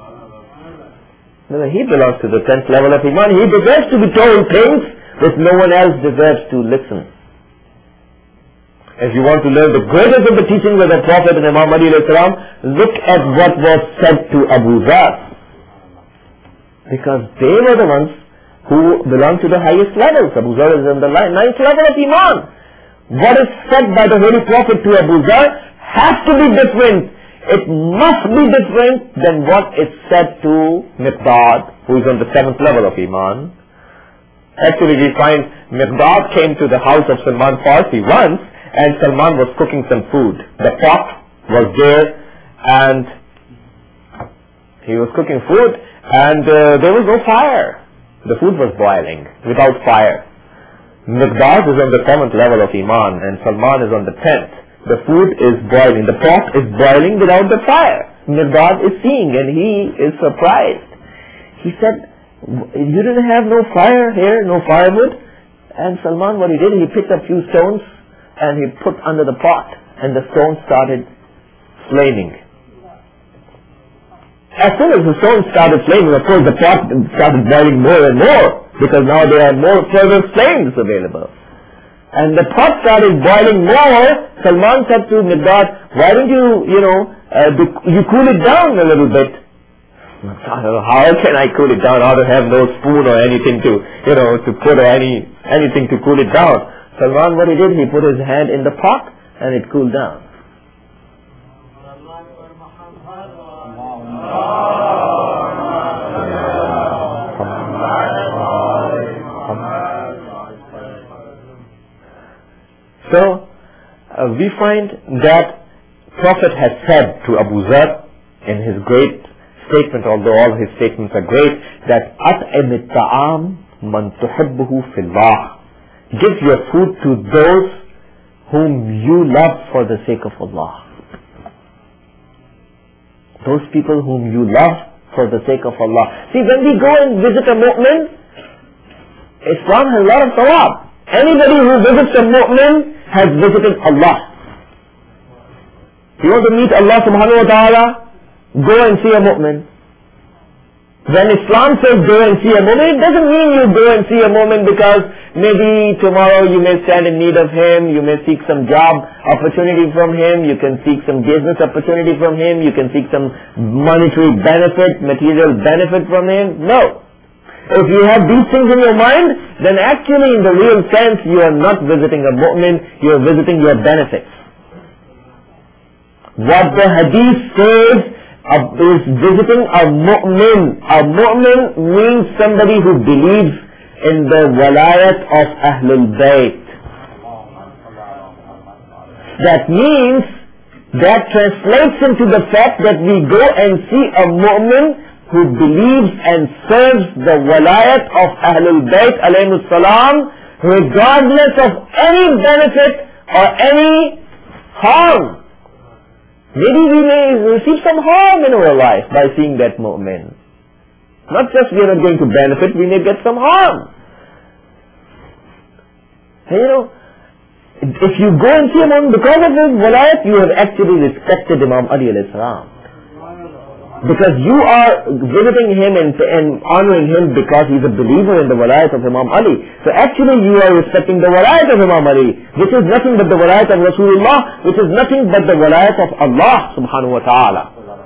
He belongs to the 10th level of Iman. He deserves to be told things which no one else deserves to listen. If you want to learn the greatest of the teachings of the Prophet and Imam Ali alayhi salam, look at what was said to Abu Dhar. Because they were the ones who belong to the highest levels. Abu Dhar is in the 9th level of Iman. What is said by the Holy Prophet to Abu Dhar has to be different. It must be different than what is said to Miqdad, who is on the 7th level of Iman. Actually, we find Miqdad came to the house of Salman Farsi once, and Salman was cooking some food. The pot was there, and he was cooking food, and there was no fire. The food was boiling without fire. Miqdad is on the 7th level of Iman, and Salman is on the 10th. The food is boiling. The pot is boiling without the fire. Miqdad is seeing, and he is surprised. He said, "You didn't have no fire here, no firewood?" And Salman, what he did, he picked up few stones and he put under the pot, and the stones started flaming. As soon as the stones started flaming, of course the pot started boiling more and more, because now there are more further flames available. And the pot started boiling more. Salman said to Miqdad, "Why don't you cool it down a little bit?" How can I cool it down? I don't have no spoon or anything to put anything to cool it down. Salman, what he did, he put his hand in the pot and it cooled down. So, we find that Prophet has said to Abu Dhar in his great statement, although all his statements are great, that أَطْعِمِ الطَّعَامِ مَنْ تُحِبُّهُ فِي اللَّهِ. Give your food to those whom you love for the sake of Allah. Those people whom you love for the sake of Allah. See, when we go and visit a mu'min, Islam has a lot of thawab. Anybody who visits a mu'min has visited Allah. You want to meet Allah subhanahu wa ta'ala? Go and see a mu'min. When Islam says go and see a mu'min, it doesn't mean you go and see a mu'min because maybe tomorrow you may stand in need of him, you may seek some job opportunity from him, you can seek some business opportunity from him, you can seek some monetary benefit, material benefit from him. No. If you have these things in your mind, then actually in the real sense you are not visiting a mu'min, you are visiting your benefits. What the hadith says is visiting a mu'min. A mu'min means somebody who believes in the walayat of Ahlul Bayt. That means, that translates into the fact that we go and see a mu'min who believes and serves the walayat of Ahlul Bayt alayhimus salam, regardless of any benefit or any harm. Maybe we may receive some harm in our life by seeing that mu'min. Not just we are not going to benefit, we may get some harm. And if you go and see a mu'min because of his walayat, you have actually respected Imam Ali alayhi salam. Because you are visiting him and honoring him because he's a believer in the walayat of Imam Ali. So actually you are respecting the walayat of Imam Ali, which is nothing but the walayat of Rasulullah, which is nothing but the walayat of Allah subhanahu wa ta'ala.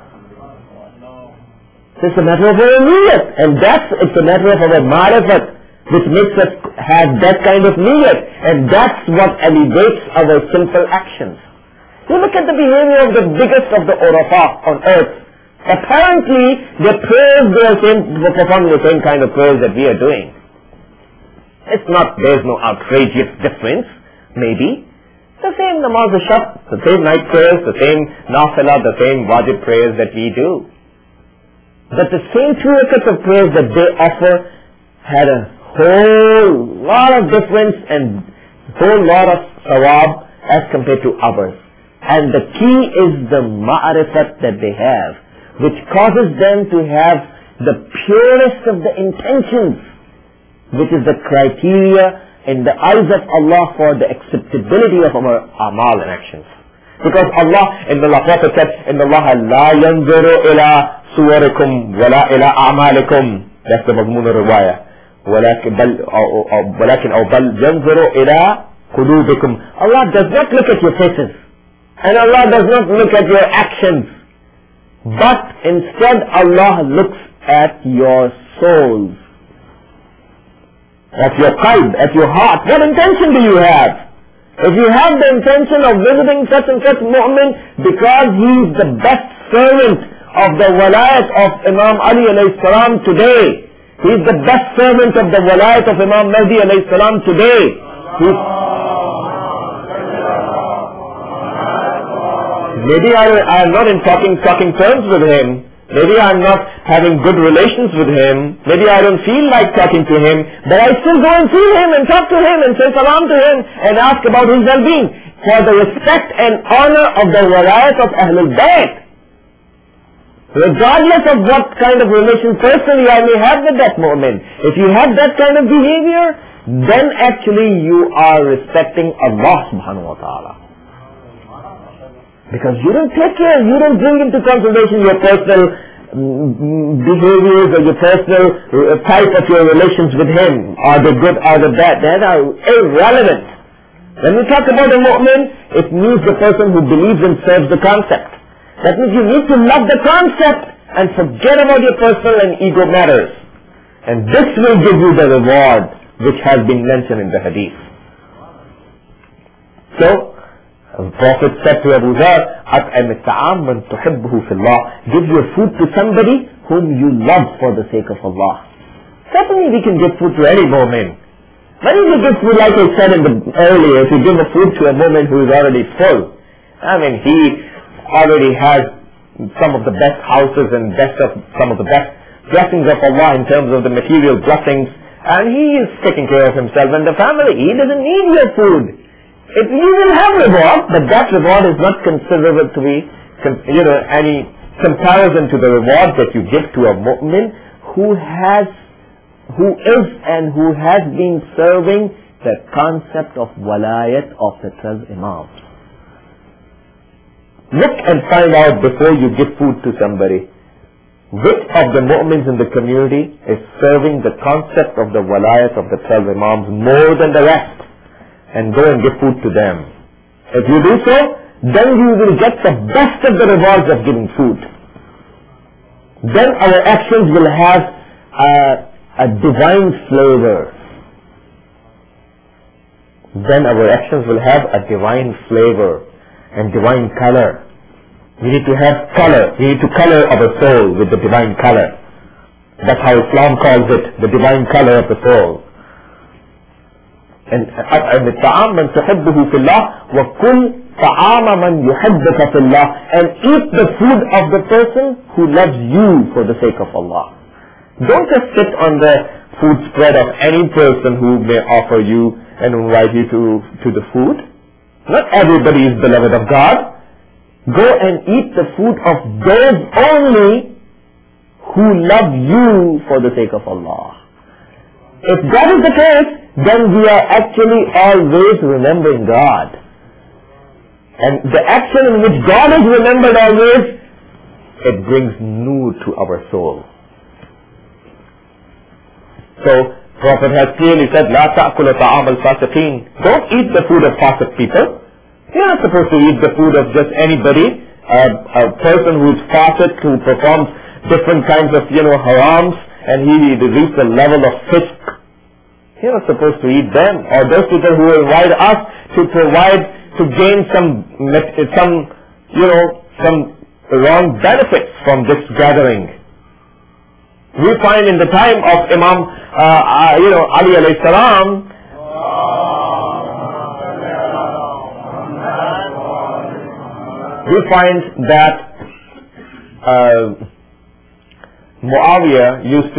So it's a matter of our niyat, and it's a matter of our ma'rifat, which makes us have that kind of niyat, and that's what elevates our simple actions. You look at the behavior of the biggest of the urafa on earth. Apparently, their prayers, they're performing the same kind of prayers that we are doing. There's no outrageous difference, maybe. The same namaz al-shab, the same night prayers, the same nafilah, the same wajib prayers that we do. But the same 2 rakats of prayers that they offer had a whole lot of difference and whole lot of sawab as compared to others. And the key is the ma'rifat that they have, which causes them to have the purest of the intentions, which is the criteria in the eyes of Allah for the acceptability of our amal and actions. Because Allah, in the Prophet said, إِنَّ اللَّهَ لَا يَنْظُرُ إِلَىٰ صُوَرِكُمْ وَلَا إِلَىٰ أَعْمَالِكُمْ. That's the mazmun al-riwayah. وَلَكِنْ أَوْ بَلْ يَنْظُرُ إِلَىٰ قُلُوبِكُمْ. Allah does not look at your faces. And Allah does not look at your actions. But instead Allah looks at your souls, at your qalb, at your heart. What intention do you have? If you have the intention of visiting such and such mu'min because he is the best servant of the walayat of Imam Ali alayhi salam today, he is the best servant of the walayat of Imam Mahdi alayhi salam today, maybe I am not in talking terms with him. Maybe I am not having good relations with him. Maybe I don't feel like talking to him. But I still go and see him and talk to him and say salam to him and ask about his well-being. For the respect and honor of the walayat of Ahlul Bayt. Regardless of what kind of relation personally I may have with that moment. If you have that kind of behavior, then actually you are respecting Allah subhanahu wa ta'ala. Because you don't take care, you don't bring into consideration your personal behaviors or your personal type of your relations with him. Are they good, are they bad? They are irrelevant. When we talk about a mu'min, it means the person who believes and serves the concept. That means you need to love the concept and forget about your personal and ego matters. And this will give you the reward which has been mentioned in the hadith. So, the Prophet said to Abu Dharr, أَطْعِمِ الطَّعَامَ مَنْ تُحِبُّهُ فِي اللَّهِ. Give your food to somebody whom you love for the sake of Allah. Certainly we can give food to any mu'min. But if you give food, like I said earlier, if you give a food to a mu'min who is already full, I mean, he already has some of the best houses and some of the best blessings of Allah in terms of the material blessings, and he is taking care of himself and the family. He doesn't need your food. If you will have reward, but that reward is not considered to be, any comparison to the reward that you give to a mu'min who is and who has been serving the concept of walayat of the 12 Imams. Look and find out before you give food to somebody, which of the mu'mins in the community is serving the concept of the walayat of the 12 Imams more than the rest. And go and give food to them. If you do so, then you will get the best of the rewards of giving food. Then our actions will have a divine flavor. Then our actions will have a divine flavor and divine color. We need to have color. We need to color our soul with the divine color. That's how Islam calls it, the divine color of the soul. And الطعام من تحبه في الله وكل طعام من يحبك في الله, and eat the food of the person who loves you for the sake of Allah. Don't just sit on the food spread of any person who may offer you and invite you to the food. Not everybody is beloved of God. Go and eat the food of those only who love you for the sake of Allah. If that is the case, then we are actually always remembering God. And the action in which God is remembered always it brings nur to our soul. So, Prophet has clearly said, لا تأكل طعام الفاسقين. Don't eat the food of fasiq people. You're not supposed to eat the food of just anybody. A person who is fasiq, who performs different kinds of, harams, and he reaches the level of fisk. You're not supposed to eat them. Or those people who invite us to gain some wrong benefits from this gathering. We find in the time of Imam, Ali alayhi salam, we find that Muawiyah used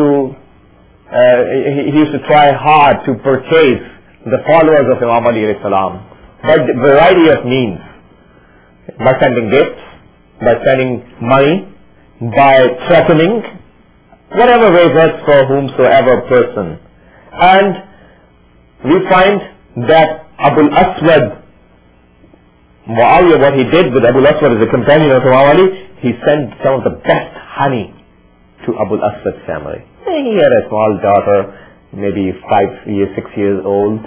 to try hard to purchase the followers of Imam Ali alayhi salam by a variety of means, by sending gifts, by sending money, by threatening, whatever way works for whomsoever person. And we find that Abu al-Aswad, Muawiyah, what he did with Abu al-Aswad as a companion of Imam Ali, he sent some of the best honey to Abu al-Aswad's family. He had a small daughter, maybe 5 years, 6 years old.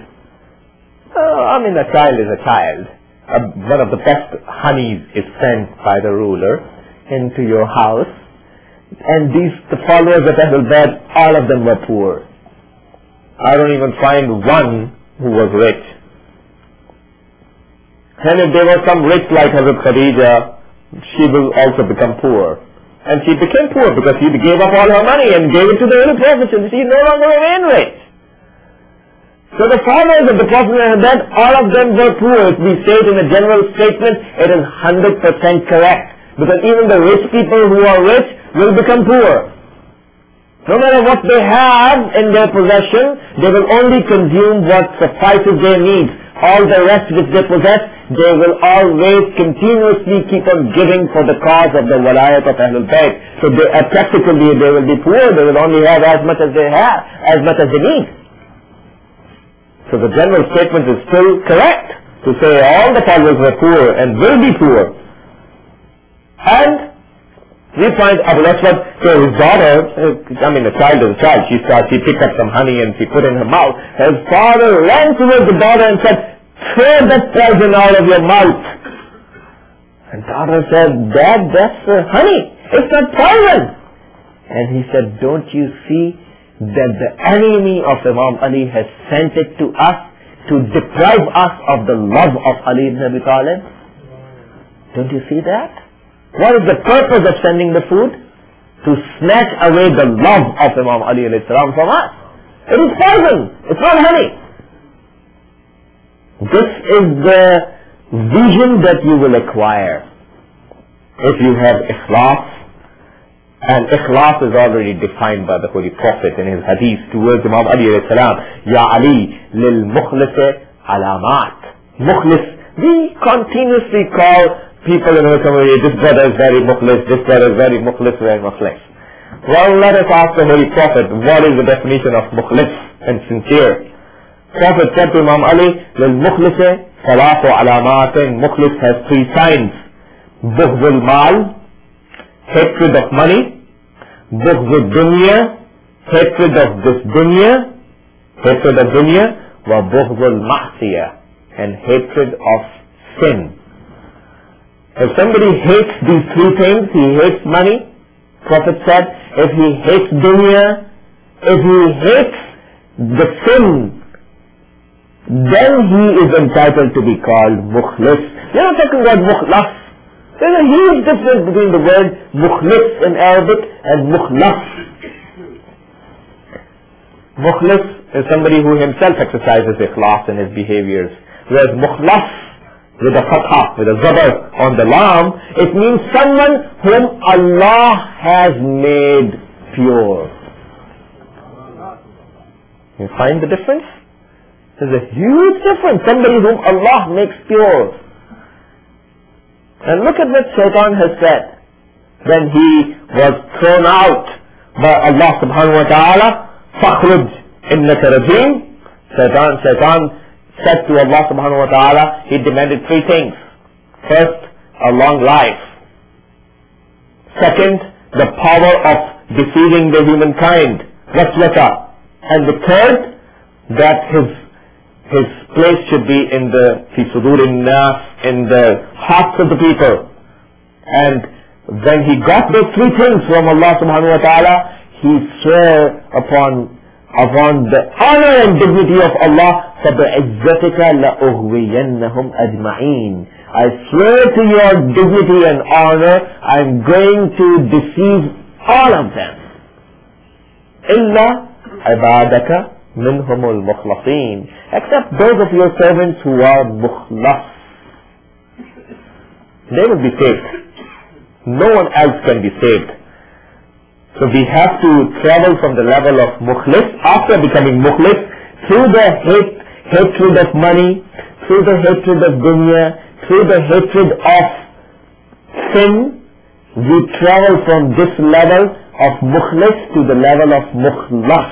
A child is a child. One of the best honeys is sent by the ruler into your house. And the followers of Ahlul Bayt, all of them were poor. I don't even find one who was rich. And if there was some rich like Hazrat Khadija, she will also become poor. And she became poor because she gave up all her money and gave it to the Holy Prophet, and she no longer remained rich. So the followers of the Prophet Muhammad, all of them were poor. If we say it in a general statement, it is 100% correct. Because even the rich people who are rich will become poor. No matter what they have in their possession, they will only consume what suffices their needs. All the rest which they possess, they will always continuously keep on giving for the cause of the walayat of Ahlul Bayt. So practically they will be poor. They will only have as much as they have, as much as they need. So the general statement is still correct to say all the followers were poor and will be poor. And we find Abu al-Aswad, so his daughter, a child is a child, she picked up some honey and she put it in her mouth. His father ran towards the daughter and said, throw that poison out of your mouth. And daughter said, Dad, that's honey. It's not poison. And he said, don't you see that the enemy of Imam Ali has sent it to us to deprive us of the love of Ali ibn Abi Talib? Don't you see that? What is the purpose of sending the food? To snatch away the love of Imam Ali alayhi salam from us. It is poison. It's not honey. This is the vision that you will acquire if you have ikhlas. And ikhlas is already defined by the Holy Prophet in his hadith towards Imam Ali alayhi salam. Ya Ali, lil mukhlis alamat. Mukhlis, we continuously call people in our community, this brother is very mukhlis, this brother is very mukhlis, very mukhlis. Well, let us ask the Holy Prophet, what is the definition of mukhlis and sincere? Prophet said to Imam Ali, lil mukhlis salatu alamatin. Mukhlis has 3 signs. Bughzul mal, hatred of money. Bughzul dunya, hatred of this dunya. Hatred of dunya. Wa bughzul ma'siyah, and hatred of sin. If somebody hates these 3 things, he hates money, Prophet said, if he hates dunya, if he hates the sin, then he is entitled to be called mukhlis. We're not talking about mukhlas. There's a huge difference between the word mukhlis in Arabic and mukhlas. Mukhlis is somebody who himself exercises ikhlas in his behaviors, whereas mukhlas, with a fathah, with a zabar on the lam, it means someone whom Allah has made pure. You find the difference? There's a huge difference. Somebody whom Allah makes pure. And look at what Shaitan has said. When he was thrown out by Allah subhanahu wa ta'ala, فَخْرُجْ إِنَّكَ رَجِيمٌ. Shaitan said to Allah subhanahu wa ta'ala, he demanded 3 things. First, a long life. Second, the power of deceiving the humankind, waswasa. And the third, that his place should be in the fi sudurin nas, in the hearts of the people. And when he got those three things from Allah subhanahu wa ta'ala, he swore upon the honor and dignity of Allah, فَبِعِزَّتِكَ لَأُغْوِيَنَّهُمْ أَجْمَعِينَ. I swear to your dignity and honor, I'm going to deceive all of them. إِلَّا عِبَادَكَ مِنْهُمُ الْمُخْلَصِينَ. Except those of your servants who are mukhlas. They will be saved. No one else can be saved. So we have to travel from the level of mukhlis, after becoming mukhlis, through the hatred of money, through the hatred of dunya, through the hatred of sin. We travel from this level of mukhlis to the level of mukhlas.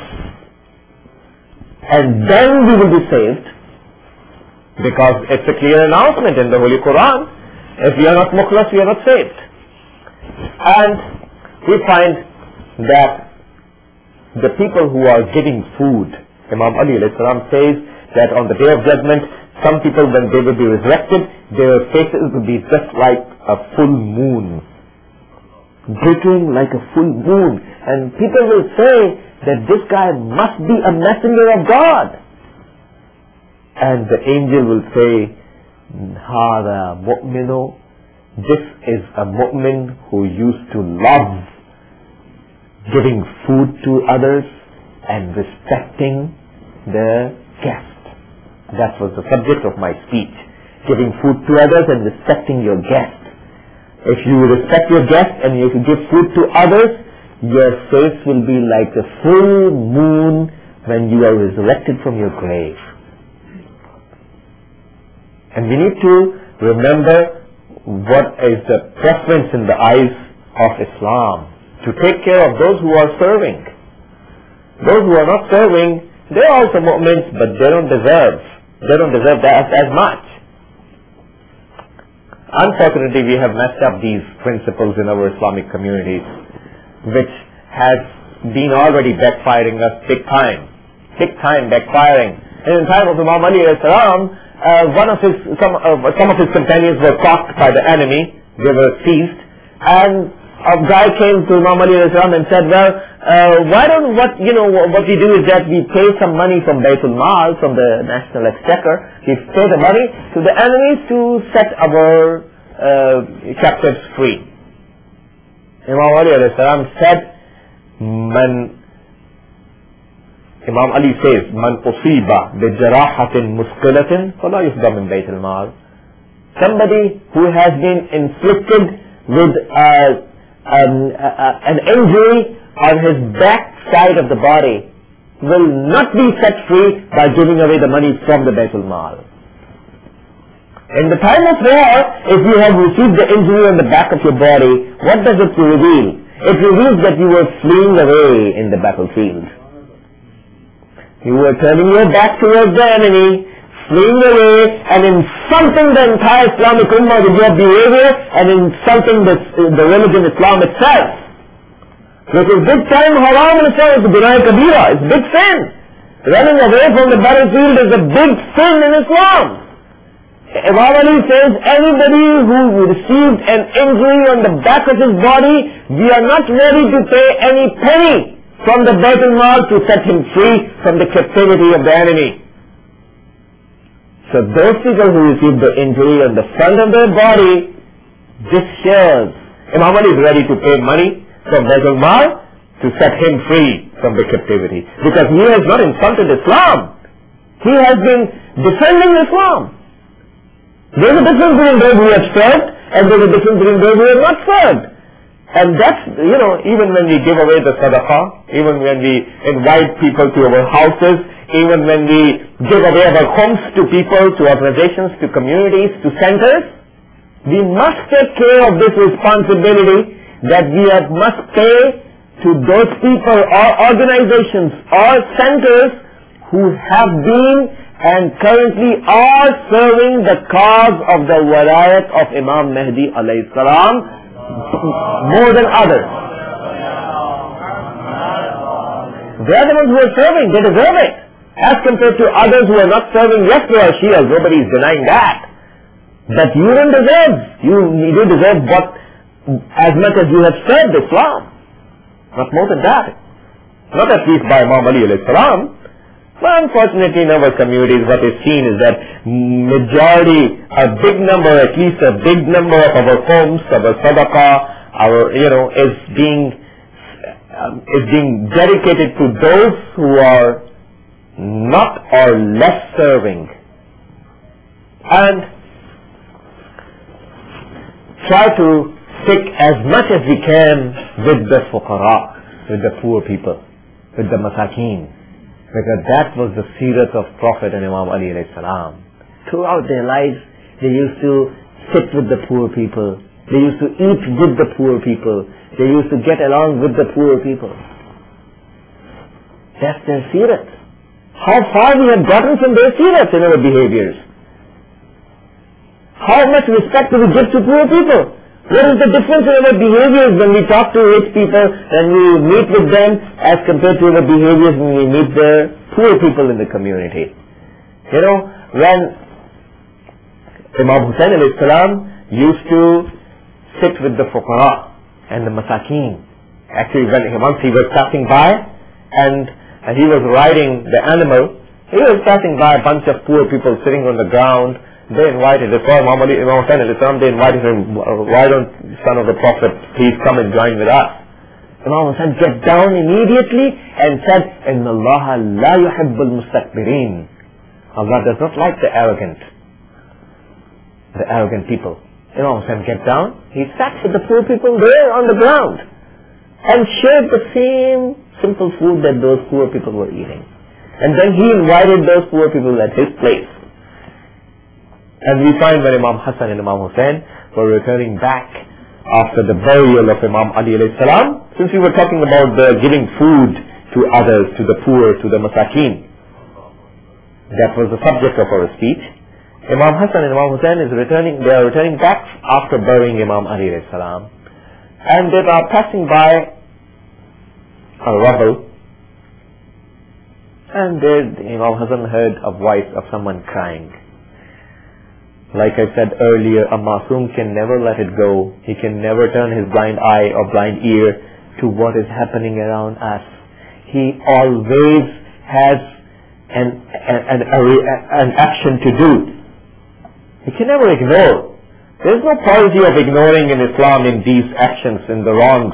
And then we will be saved, because it's a clear announcement in the Holy Quran. If we are not mukhlas, we are not saved. And we find that the people who are giving food, Imam Ali alayhi salam says that on the Day of Judgment, some people, when they will be resurrected, their faces will be just like a full moon, glittering like a full moon. And people will say that this guy must be a messenger of God. And the angel will say, Hada mu'minu, this is a mu'min who used to love giving food to others and respecting the guest. That was the subject of my speech. Giving food to others and respecting your guest. If you respect your guest and if you give food to others, your face will be like a full moon when you are resurrected from your grave. And we need to remember what is the preference in the eyes of Islam. To take care of those who are serving. Those who are not serving, they are also mu'mins, but they don't deserve that as much. Unfortunately, we have messed up these principles in our Islamic communities, which has been already backfiring us big time backfiring. And in the time of Imam Ali alayhi salam, some of his companions were caught by the enemy. They were seized, and a guy came to Imam Ali alayhi salam and said, well, why don't what we do is that we pay some money from Baytul Mal, from the National Exchequer, we pay the money to the enemies to set our captives free. Imam Ali alayhi salam said, Imam Ali says, Man usiba bi jarahatin musqilatin fala yufda min Baytul Mal. Somebody who has been inflicted with an injury on his back side of the body will not be set free by giving away the money from the Baytul Mal. In the time of war, if you have received the injury on the back of your body, what does it reveal? It reveals that you were fleeing away in the battlefield. You were turning your back towards the enemy, fleeing away and insulting the entire Islamic Ummah with your behavior and insulting the religion Islam itself. Which is big time haram in Islam, it's Gunāh Kabīra, it's big sin. Running away from the battlefield is a big sin in Islam. Imam Ali says, anybody who received an injury on the back of his body, we are not ready to pay any penny from the Baytul Mal to set him free from the captivity of the enemy. So those people who received the injury on the front of their body, this shows Imam Ali is ready to pay money from Baytul Mal to set him free from the captivity. Because he has not insulted Islam. He has been defending Islam. There's a difference between those who have served and there's a difference between those who have not served. And that's, even when we give away the sadaqah, even when we invite people to our houses, even when we give away our homes to people, to organizations, to communities, to centers, we must take care of this responsibility that we must pay to those people or organizations or centers who have been and currently are serving the cause of the walayat of Imam Mahdi alayhi salam more than others. They are the ones who are serving, they deserve it. As compared to others who are not serving, yes, they are Shias, nobody is denying that. But you don't deserve, you deserve what, as much as you have served Islam. Not more than that. Not at least by Imam Ali alayhi salam. But unfortunately in our communities what is seen is that majority, a big number, at least a big number of our homes, our sadaqah, is being dedicated to those who are not or less serving. And try to stick as much as we can with the fuqara, with the poor people, with the masakeen. Because that was the seerat of Prophet and Imam Ali alayhi salam. Throughout their lives, they used to sit with the poor people. They used to eat with the poor people. They used to get along with the poor people. That's their seerat. How far we have gotten from their seerats in our behaviors. How much respect do we give to poor people? What is the difference in our behaviors when we talk to rich people, when we meet with them, as compared to our behaviors when we meet the poor people in the community? When Imam Hussain alayhi salam used to sit with the fuqara and the masakeen. Actually, once he was passing by and he was riding the animal, he was passing by a bunch of poor people sitting on the ground. They invited, they saw Imam Hussain alayhi salam, they invited him, why don't son of the Prophet please come and join with us? Imam Hussain got down immediately and said, Inna Allah la yuhibbul mustakbirin. Allah does not like the arrogant people. Imam Hussain got down, he sat with the poor people there on the ground and shared the same simple food that those poor people were eating. And then he invited those poor people at his place. And we find when Imam Hassan and Imam Hussain were returning back after the burial of Imam Ali alayhi salam, since we were talking about the giving food to others, to the poor, to the masakeen, that was the subject of our speech. Imam Hassan and Imam Hussain they are returning back after burying Imam Ali alayhi salam, and they are passing by a rubble, and there Imam Hassan heard a voice of someone crying. Like I said earlier, a masoom can never let it go. He can never turn his blind eye or blind ear to what is happening around us. He always has an action to do. He can never ignore. There is no policy of ignoring in Islam in these actions, in the wrongs.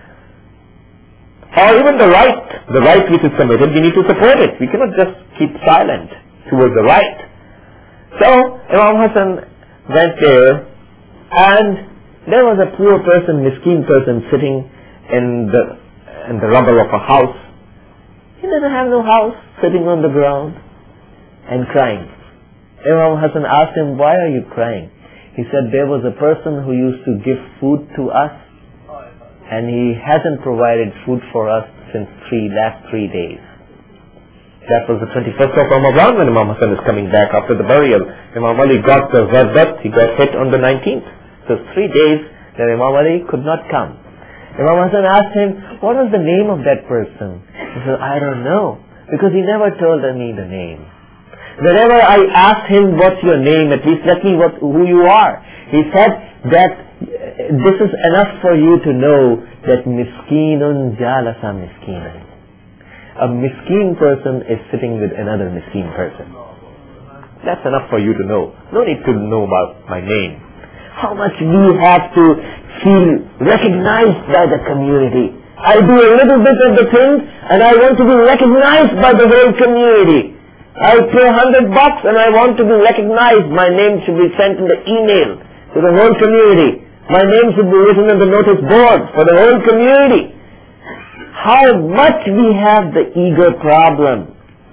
Or even the right which is committed, we need to support it. We cannot just keep silent towards the right. So Imam Hassan went there, and there was a poor person, miskin person, sitting in the rubble of a house. He doesn't have no house, sitting on the ground and crying. Imam Hassan asked him, why are you crying? He said, there was a person who used to give food to us, and he hasn't provided food for us since last 3 days. That was the 21st of Ramadan when Imam Hassan is coming back after the burial. Imam Ali got the zarbat, he got hit on the 19th. So 3 days that Imam Ali could not come. Imam Hassan asked him, what was the name of that person? He said, I don't know, because he never told me the name. Whenever I asked him, what's your name, at least let me who you are. He said that this is enough for you to know that miskinun jalasa miskinun. A miskin person is sitting with another miskin person. That's enough for you to know. No need to know about my name. How much we have to feel recognized by the community. I do a little bit of the thing and I want to be recognized by the whole community. I pay $100 and I want to be recognized. My name should be sent in the email to the whole community. My name should be written on the notice board for the whole community. How much we have the ego problem.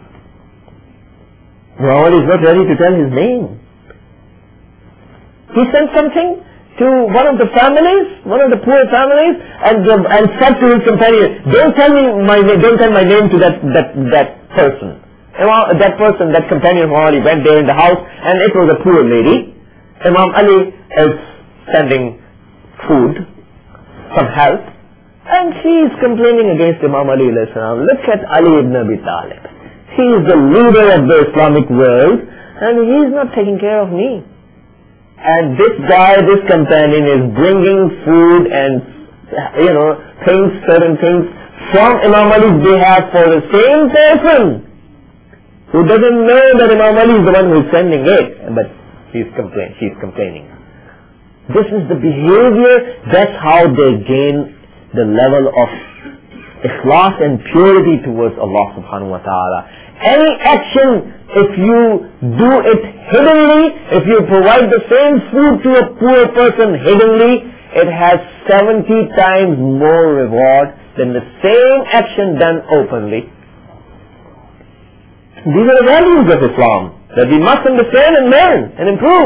Muhammad is not ready to tell his name. He sent something to one of the families, one of the poor families, and said to his companion, don't tell my name to that person. That person, that companion of Ali went there in the house, and it was a poor lady. Imam Ali is sending food some help, and she is complaining against Imam Ali alayhi salam. Look at Ali ibn Abi Talib. He is the leader of the Islamic world, and he is not taking care of me. And this guy, this companion, is bringing food and, certain things from Imam Ali's behalf for the same person who doesn't know that Imam Ali is the one who is sending it, but she's complaining. This is the behavior, that's how they gain the level of ikhlas and purity towards Allah subhanahu wa ta'ala. Any action, if you do it hiddenly, if you provide the same food to a poor person hiddenly, it has 70 times more reward than the same action done openly. These are the values of Islam that we must understand and learn and improve.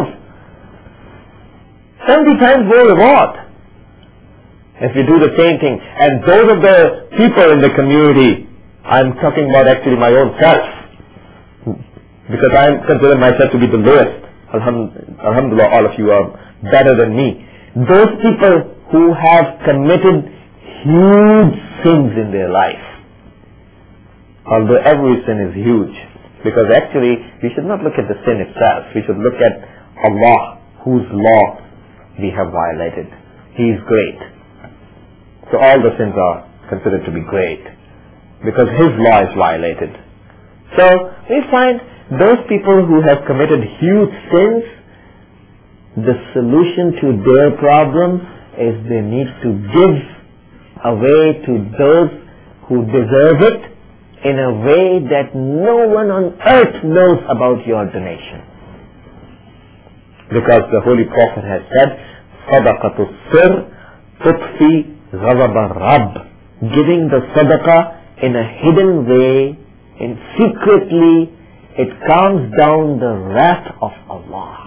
70 times more reward if you do the same thing. And those of the people in the community, I'm talking about actually my own self, because I consider myself to be the lowest. Alhamdulillah, all of you are better than me. Those people who have committed huge sins in their life, although every sin is huge, because actually we should not look at the sin itself. We should look at Allah, whose law we have violated. He is great. So all the sins are considered to be great, because His law is violated. So we find those people who have committed huge sins, the solution to their problem is they need to give away to those who deserve it in a way that no one on earth knows about your donation. Because the Holy Prophet has said, صَدَقَةُ السِّرِّ تُطْفِي غَضَبَ الرَّبِّ. Giving the sadaqah in a hidden way, and secretly, it calms down the wrath of Allah.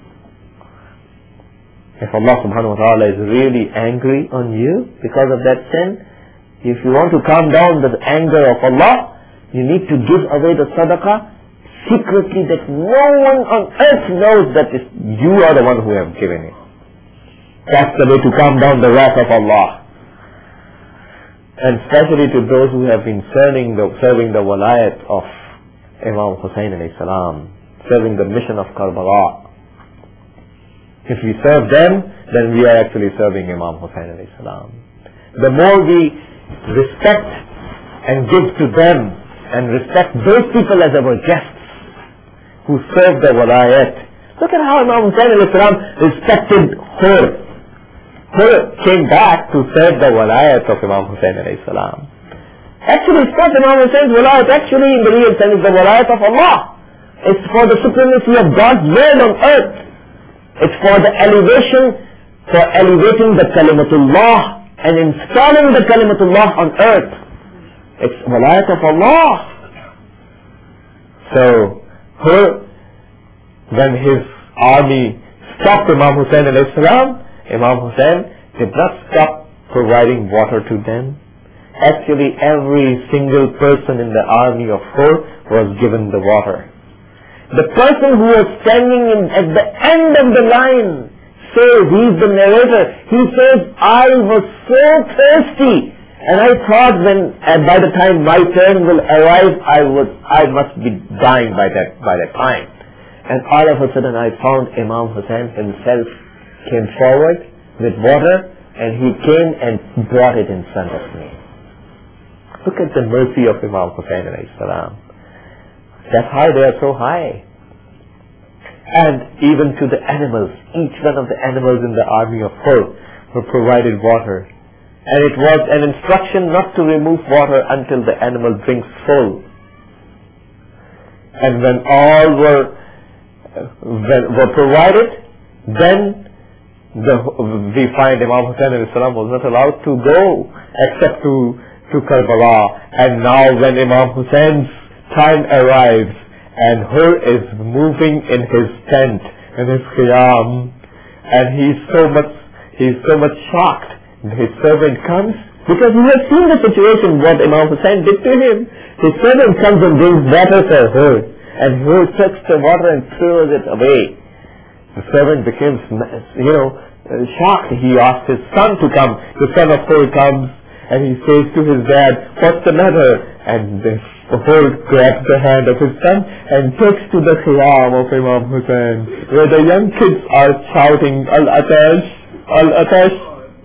If Allah subhanahu wa ta'ala is really angry on you because of that sin, if you want to calm down the anger of Allah, you need to give away the sadaqah secretly, that no one on earth knows that you are the one who have given it. That's the way to calm down the wrath of Allah. And especially to those who have been serving the walayat of Imam Hussain alayhi salam, serving the mission of Karbala. If we serve them, then we are actually serving Imam Hussain alayhi salam. The more we respect and give to them, and respect those people as our guests who serve the walayat. Look at how Imam Hussain alayhi salam respected her. Her came back to serve the walayat of Imam Hussain alayhi salam. Actually, it's not Imam Hussein's walayat. Actually, in the real sense, it's the walayat of Allah. It's for the supremacy of God's word on earth. It's for the elevation, for elevating the Kalimatullah and installing the Kalimatullah on earth. It's walayat of Allah. So, when his army stopped Imam Hussain alayhi salam, Imam Hussain did not stop providing water to them. Actually, every single person in the army of Hur was given the water. The person who was standing at the end of the line says, he's the narrator, he says, I was so thirsty, and I thought by the time my turn will arrive, I must be dying by that time. And all of a sudden I found Imam Hussain himself came forward with water, and he came and brought it in front of me. Look at the mercy of Imam Hussain alayhi salam. That's how they are so high. And even to the animals, each one of the animals in the army of Hur were provided water. And it was an instruction not to remove water until the animal drinks full. And when all were provided, then we find Imam Hussain alayhi salam was not allowed to go except to Karbala. And now when Imam Hussein's time arrives and Hur is moving in his tent, in his qiyam, and he's so much shocked. His servant comes, because he has seen the situation, what Imam Hussain did to him. His servant comes and brings water for Hur, and Hur takes the water and throws it away. The servant becomes, shocked, he asked his son to come. The son of Hur comes and he says to his dad, what's the matter? And the Hur grabs the hand of his son and takes to the khiyam of Imam Hussain, where the young kids are shouting, Al-Atash, Al-Atash.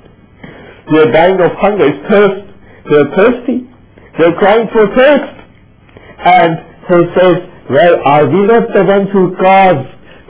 They're dying of hunger, it's thirst. They're thirsty. They're crying for thirst. And Hur says, well, are we not the ones who caused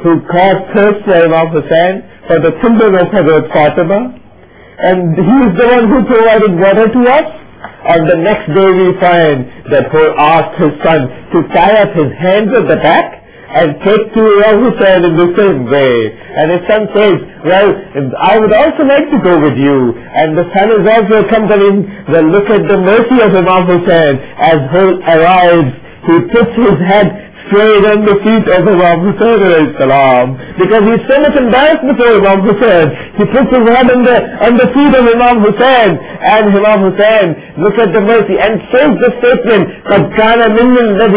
thirst for Imam Hussain, for the children of Hazrat Fatima? And he is the one who provided water to us. On the next day we find that Hur asked his son to tie up his hands at the back and take to Imam Hussain in the same way. And his son says, well, I would also like to go with you. And the son is also accompanying. Well, look at the mercy of Imam Hussain. As Hur arrives, he puts his head straight on the feet of Imam Hussain alayhi salam, because he's so much embarrassed before Imam Hussain. He puts his head on the feet of Imam Hussain, and Imam Hussain, look at the mercy, and says the statement, قَدْ كَانَ مِنِّ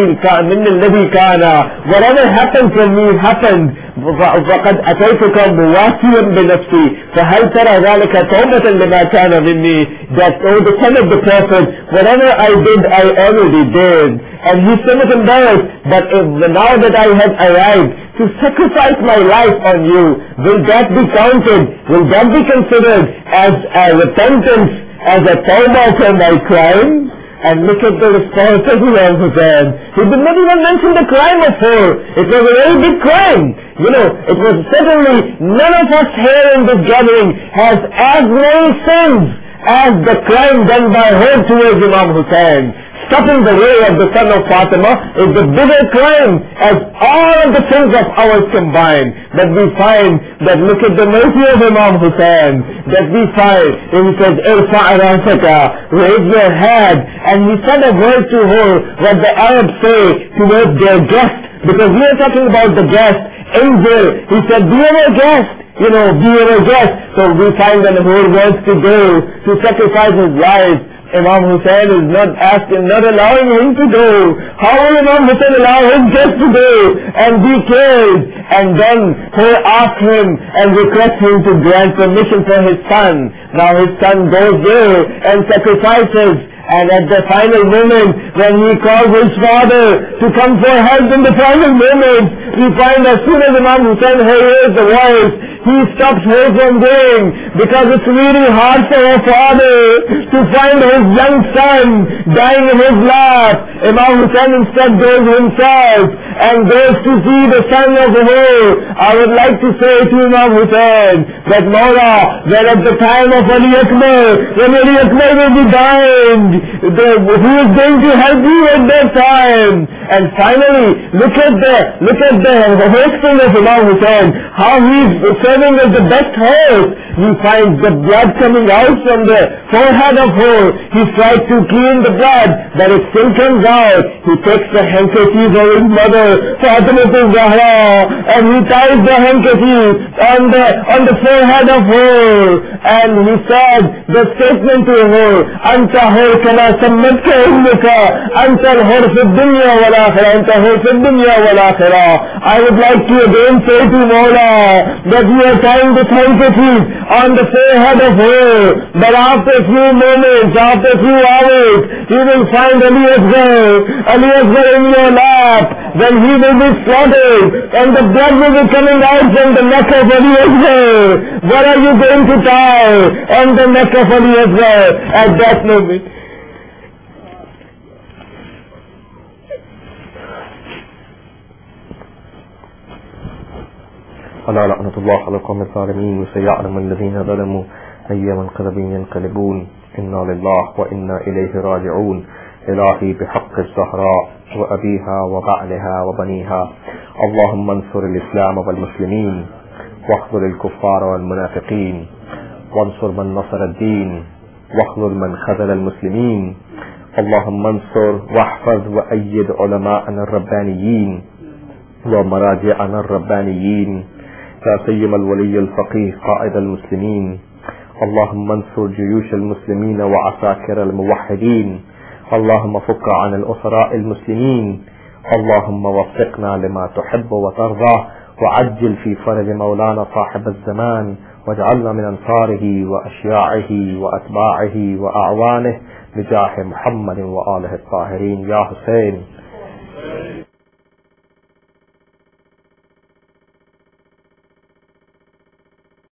الَّذِي كَانَ, whatever happened from me happened, وَقَدْ أَتَيْتُكَ مُوَاسِيًا بِنَفْسِي فَهَلْ تَرَى ذَلِكَ تَوْبَةً لِمَا كَانَ مِنِّي, that, oh, the son of the Prophet, whatever I did, I already did. And he's so much embarrassed, but now that I have arrived to sacrifice my life on you, will that be counted? Will that be considered as a repentance, as a tawbah for my crime? And look at the response of Imam Hussain. He did not even mention the crime of Hur. It was a very big crime. You know, it was certainly, none of us here in this gathering has as many sins as the crime done by Hur towards Imam Hussain. Stopping the way of the son of Fatima is the bigger crime as all of the sins of ours combined. But we find that, look at the mercy of Imam Hussain, that we find, and he says, Irfa' ra'saka, raise your head. And he said a word to her, what the Arabs say towards their guest, because we are talking about the guest, angel. He said, be our guest. You know, be our guest. So we find that Hur wants to go to sacrifice his life. Imam Hussain is not asking, not allowing him to go. How will Imam Hussain allow his guest to go and be killed? And then Hur asks him and requests him to grant permission for his son. Now his son goes there and sacrifices. And at the final moment, when he calls his father to come for help in the final moment, we find as soon as Imam Hussain hears the voice, he stops her from going, because it's really hard for a father to find his young son dying in his lap. Imam Hussain instead goes himself and goes to see the son of Hur. I would like to say to Imam Hussain that, Mawla, that at the time of Ali Akbar, when Ali Akbar will be dying, who is going to help you at that time? And finally, look at the hosting of Imam Hussain, how he's serving as the best host. We find the blood coming out from the forehead of Hur. He tries to clean the blood, but it still comes out. He takes the handkerchief of his mother, Fatima Zahra, and he ties the handkerchief on the forehead of Hur. And he said the statement to Hur, Anta Hur kama sammatka ummuka, Anta al-Hur fi dunya wal akhirah, Anta Hur fi dunya wal akhirah. I would like to again say to Mawla that you are tying the handkerchief on the forehead of Hur, but after a few moments, after a few hours, you will find Ali Asghar in your lap, then he will be slaughtered, and the blood will be coming out from the neck of Ali Asghar. What are you going to tie on the neck of Ali Asghar at that moment? ألا لعنة الله على القوم الظالمين وسيعلم الذين ظلموا أي منقلب ينقلبون إنا لله وإنا إليه راجعون إلهي بحق الزهراء وأبيها وبعلها وبنيها اللهم انصر الإسلام والمسلمين واخذل الكفار والمنافقين وانصر من نصر الدين واخذل من خذل المسلمين اللهم انصر واحفظ وأيد علماءنا الربانيين ومراجعنا الربانيين لا سيما الولي الفقيه قائد المسلمين اللهم انصر جيوش المسلمين وعساكر الموحدين اللهم فك عن الأسراء المسلمين اللهم وفقنا لما تحب وترضى وعجل في فرج مولانا صاحب الزمان واجعلنا من أنصاره وأشياعه وأتباعه وأعوانه بجاه محمد وآله الطاهرين. يا حسين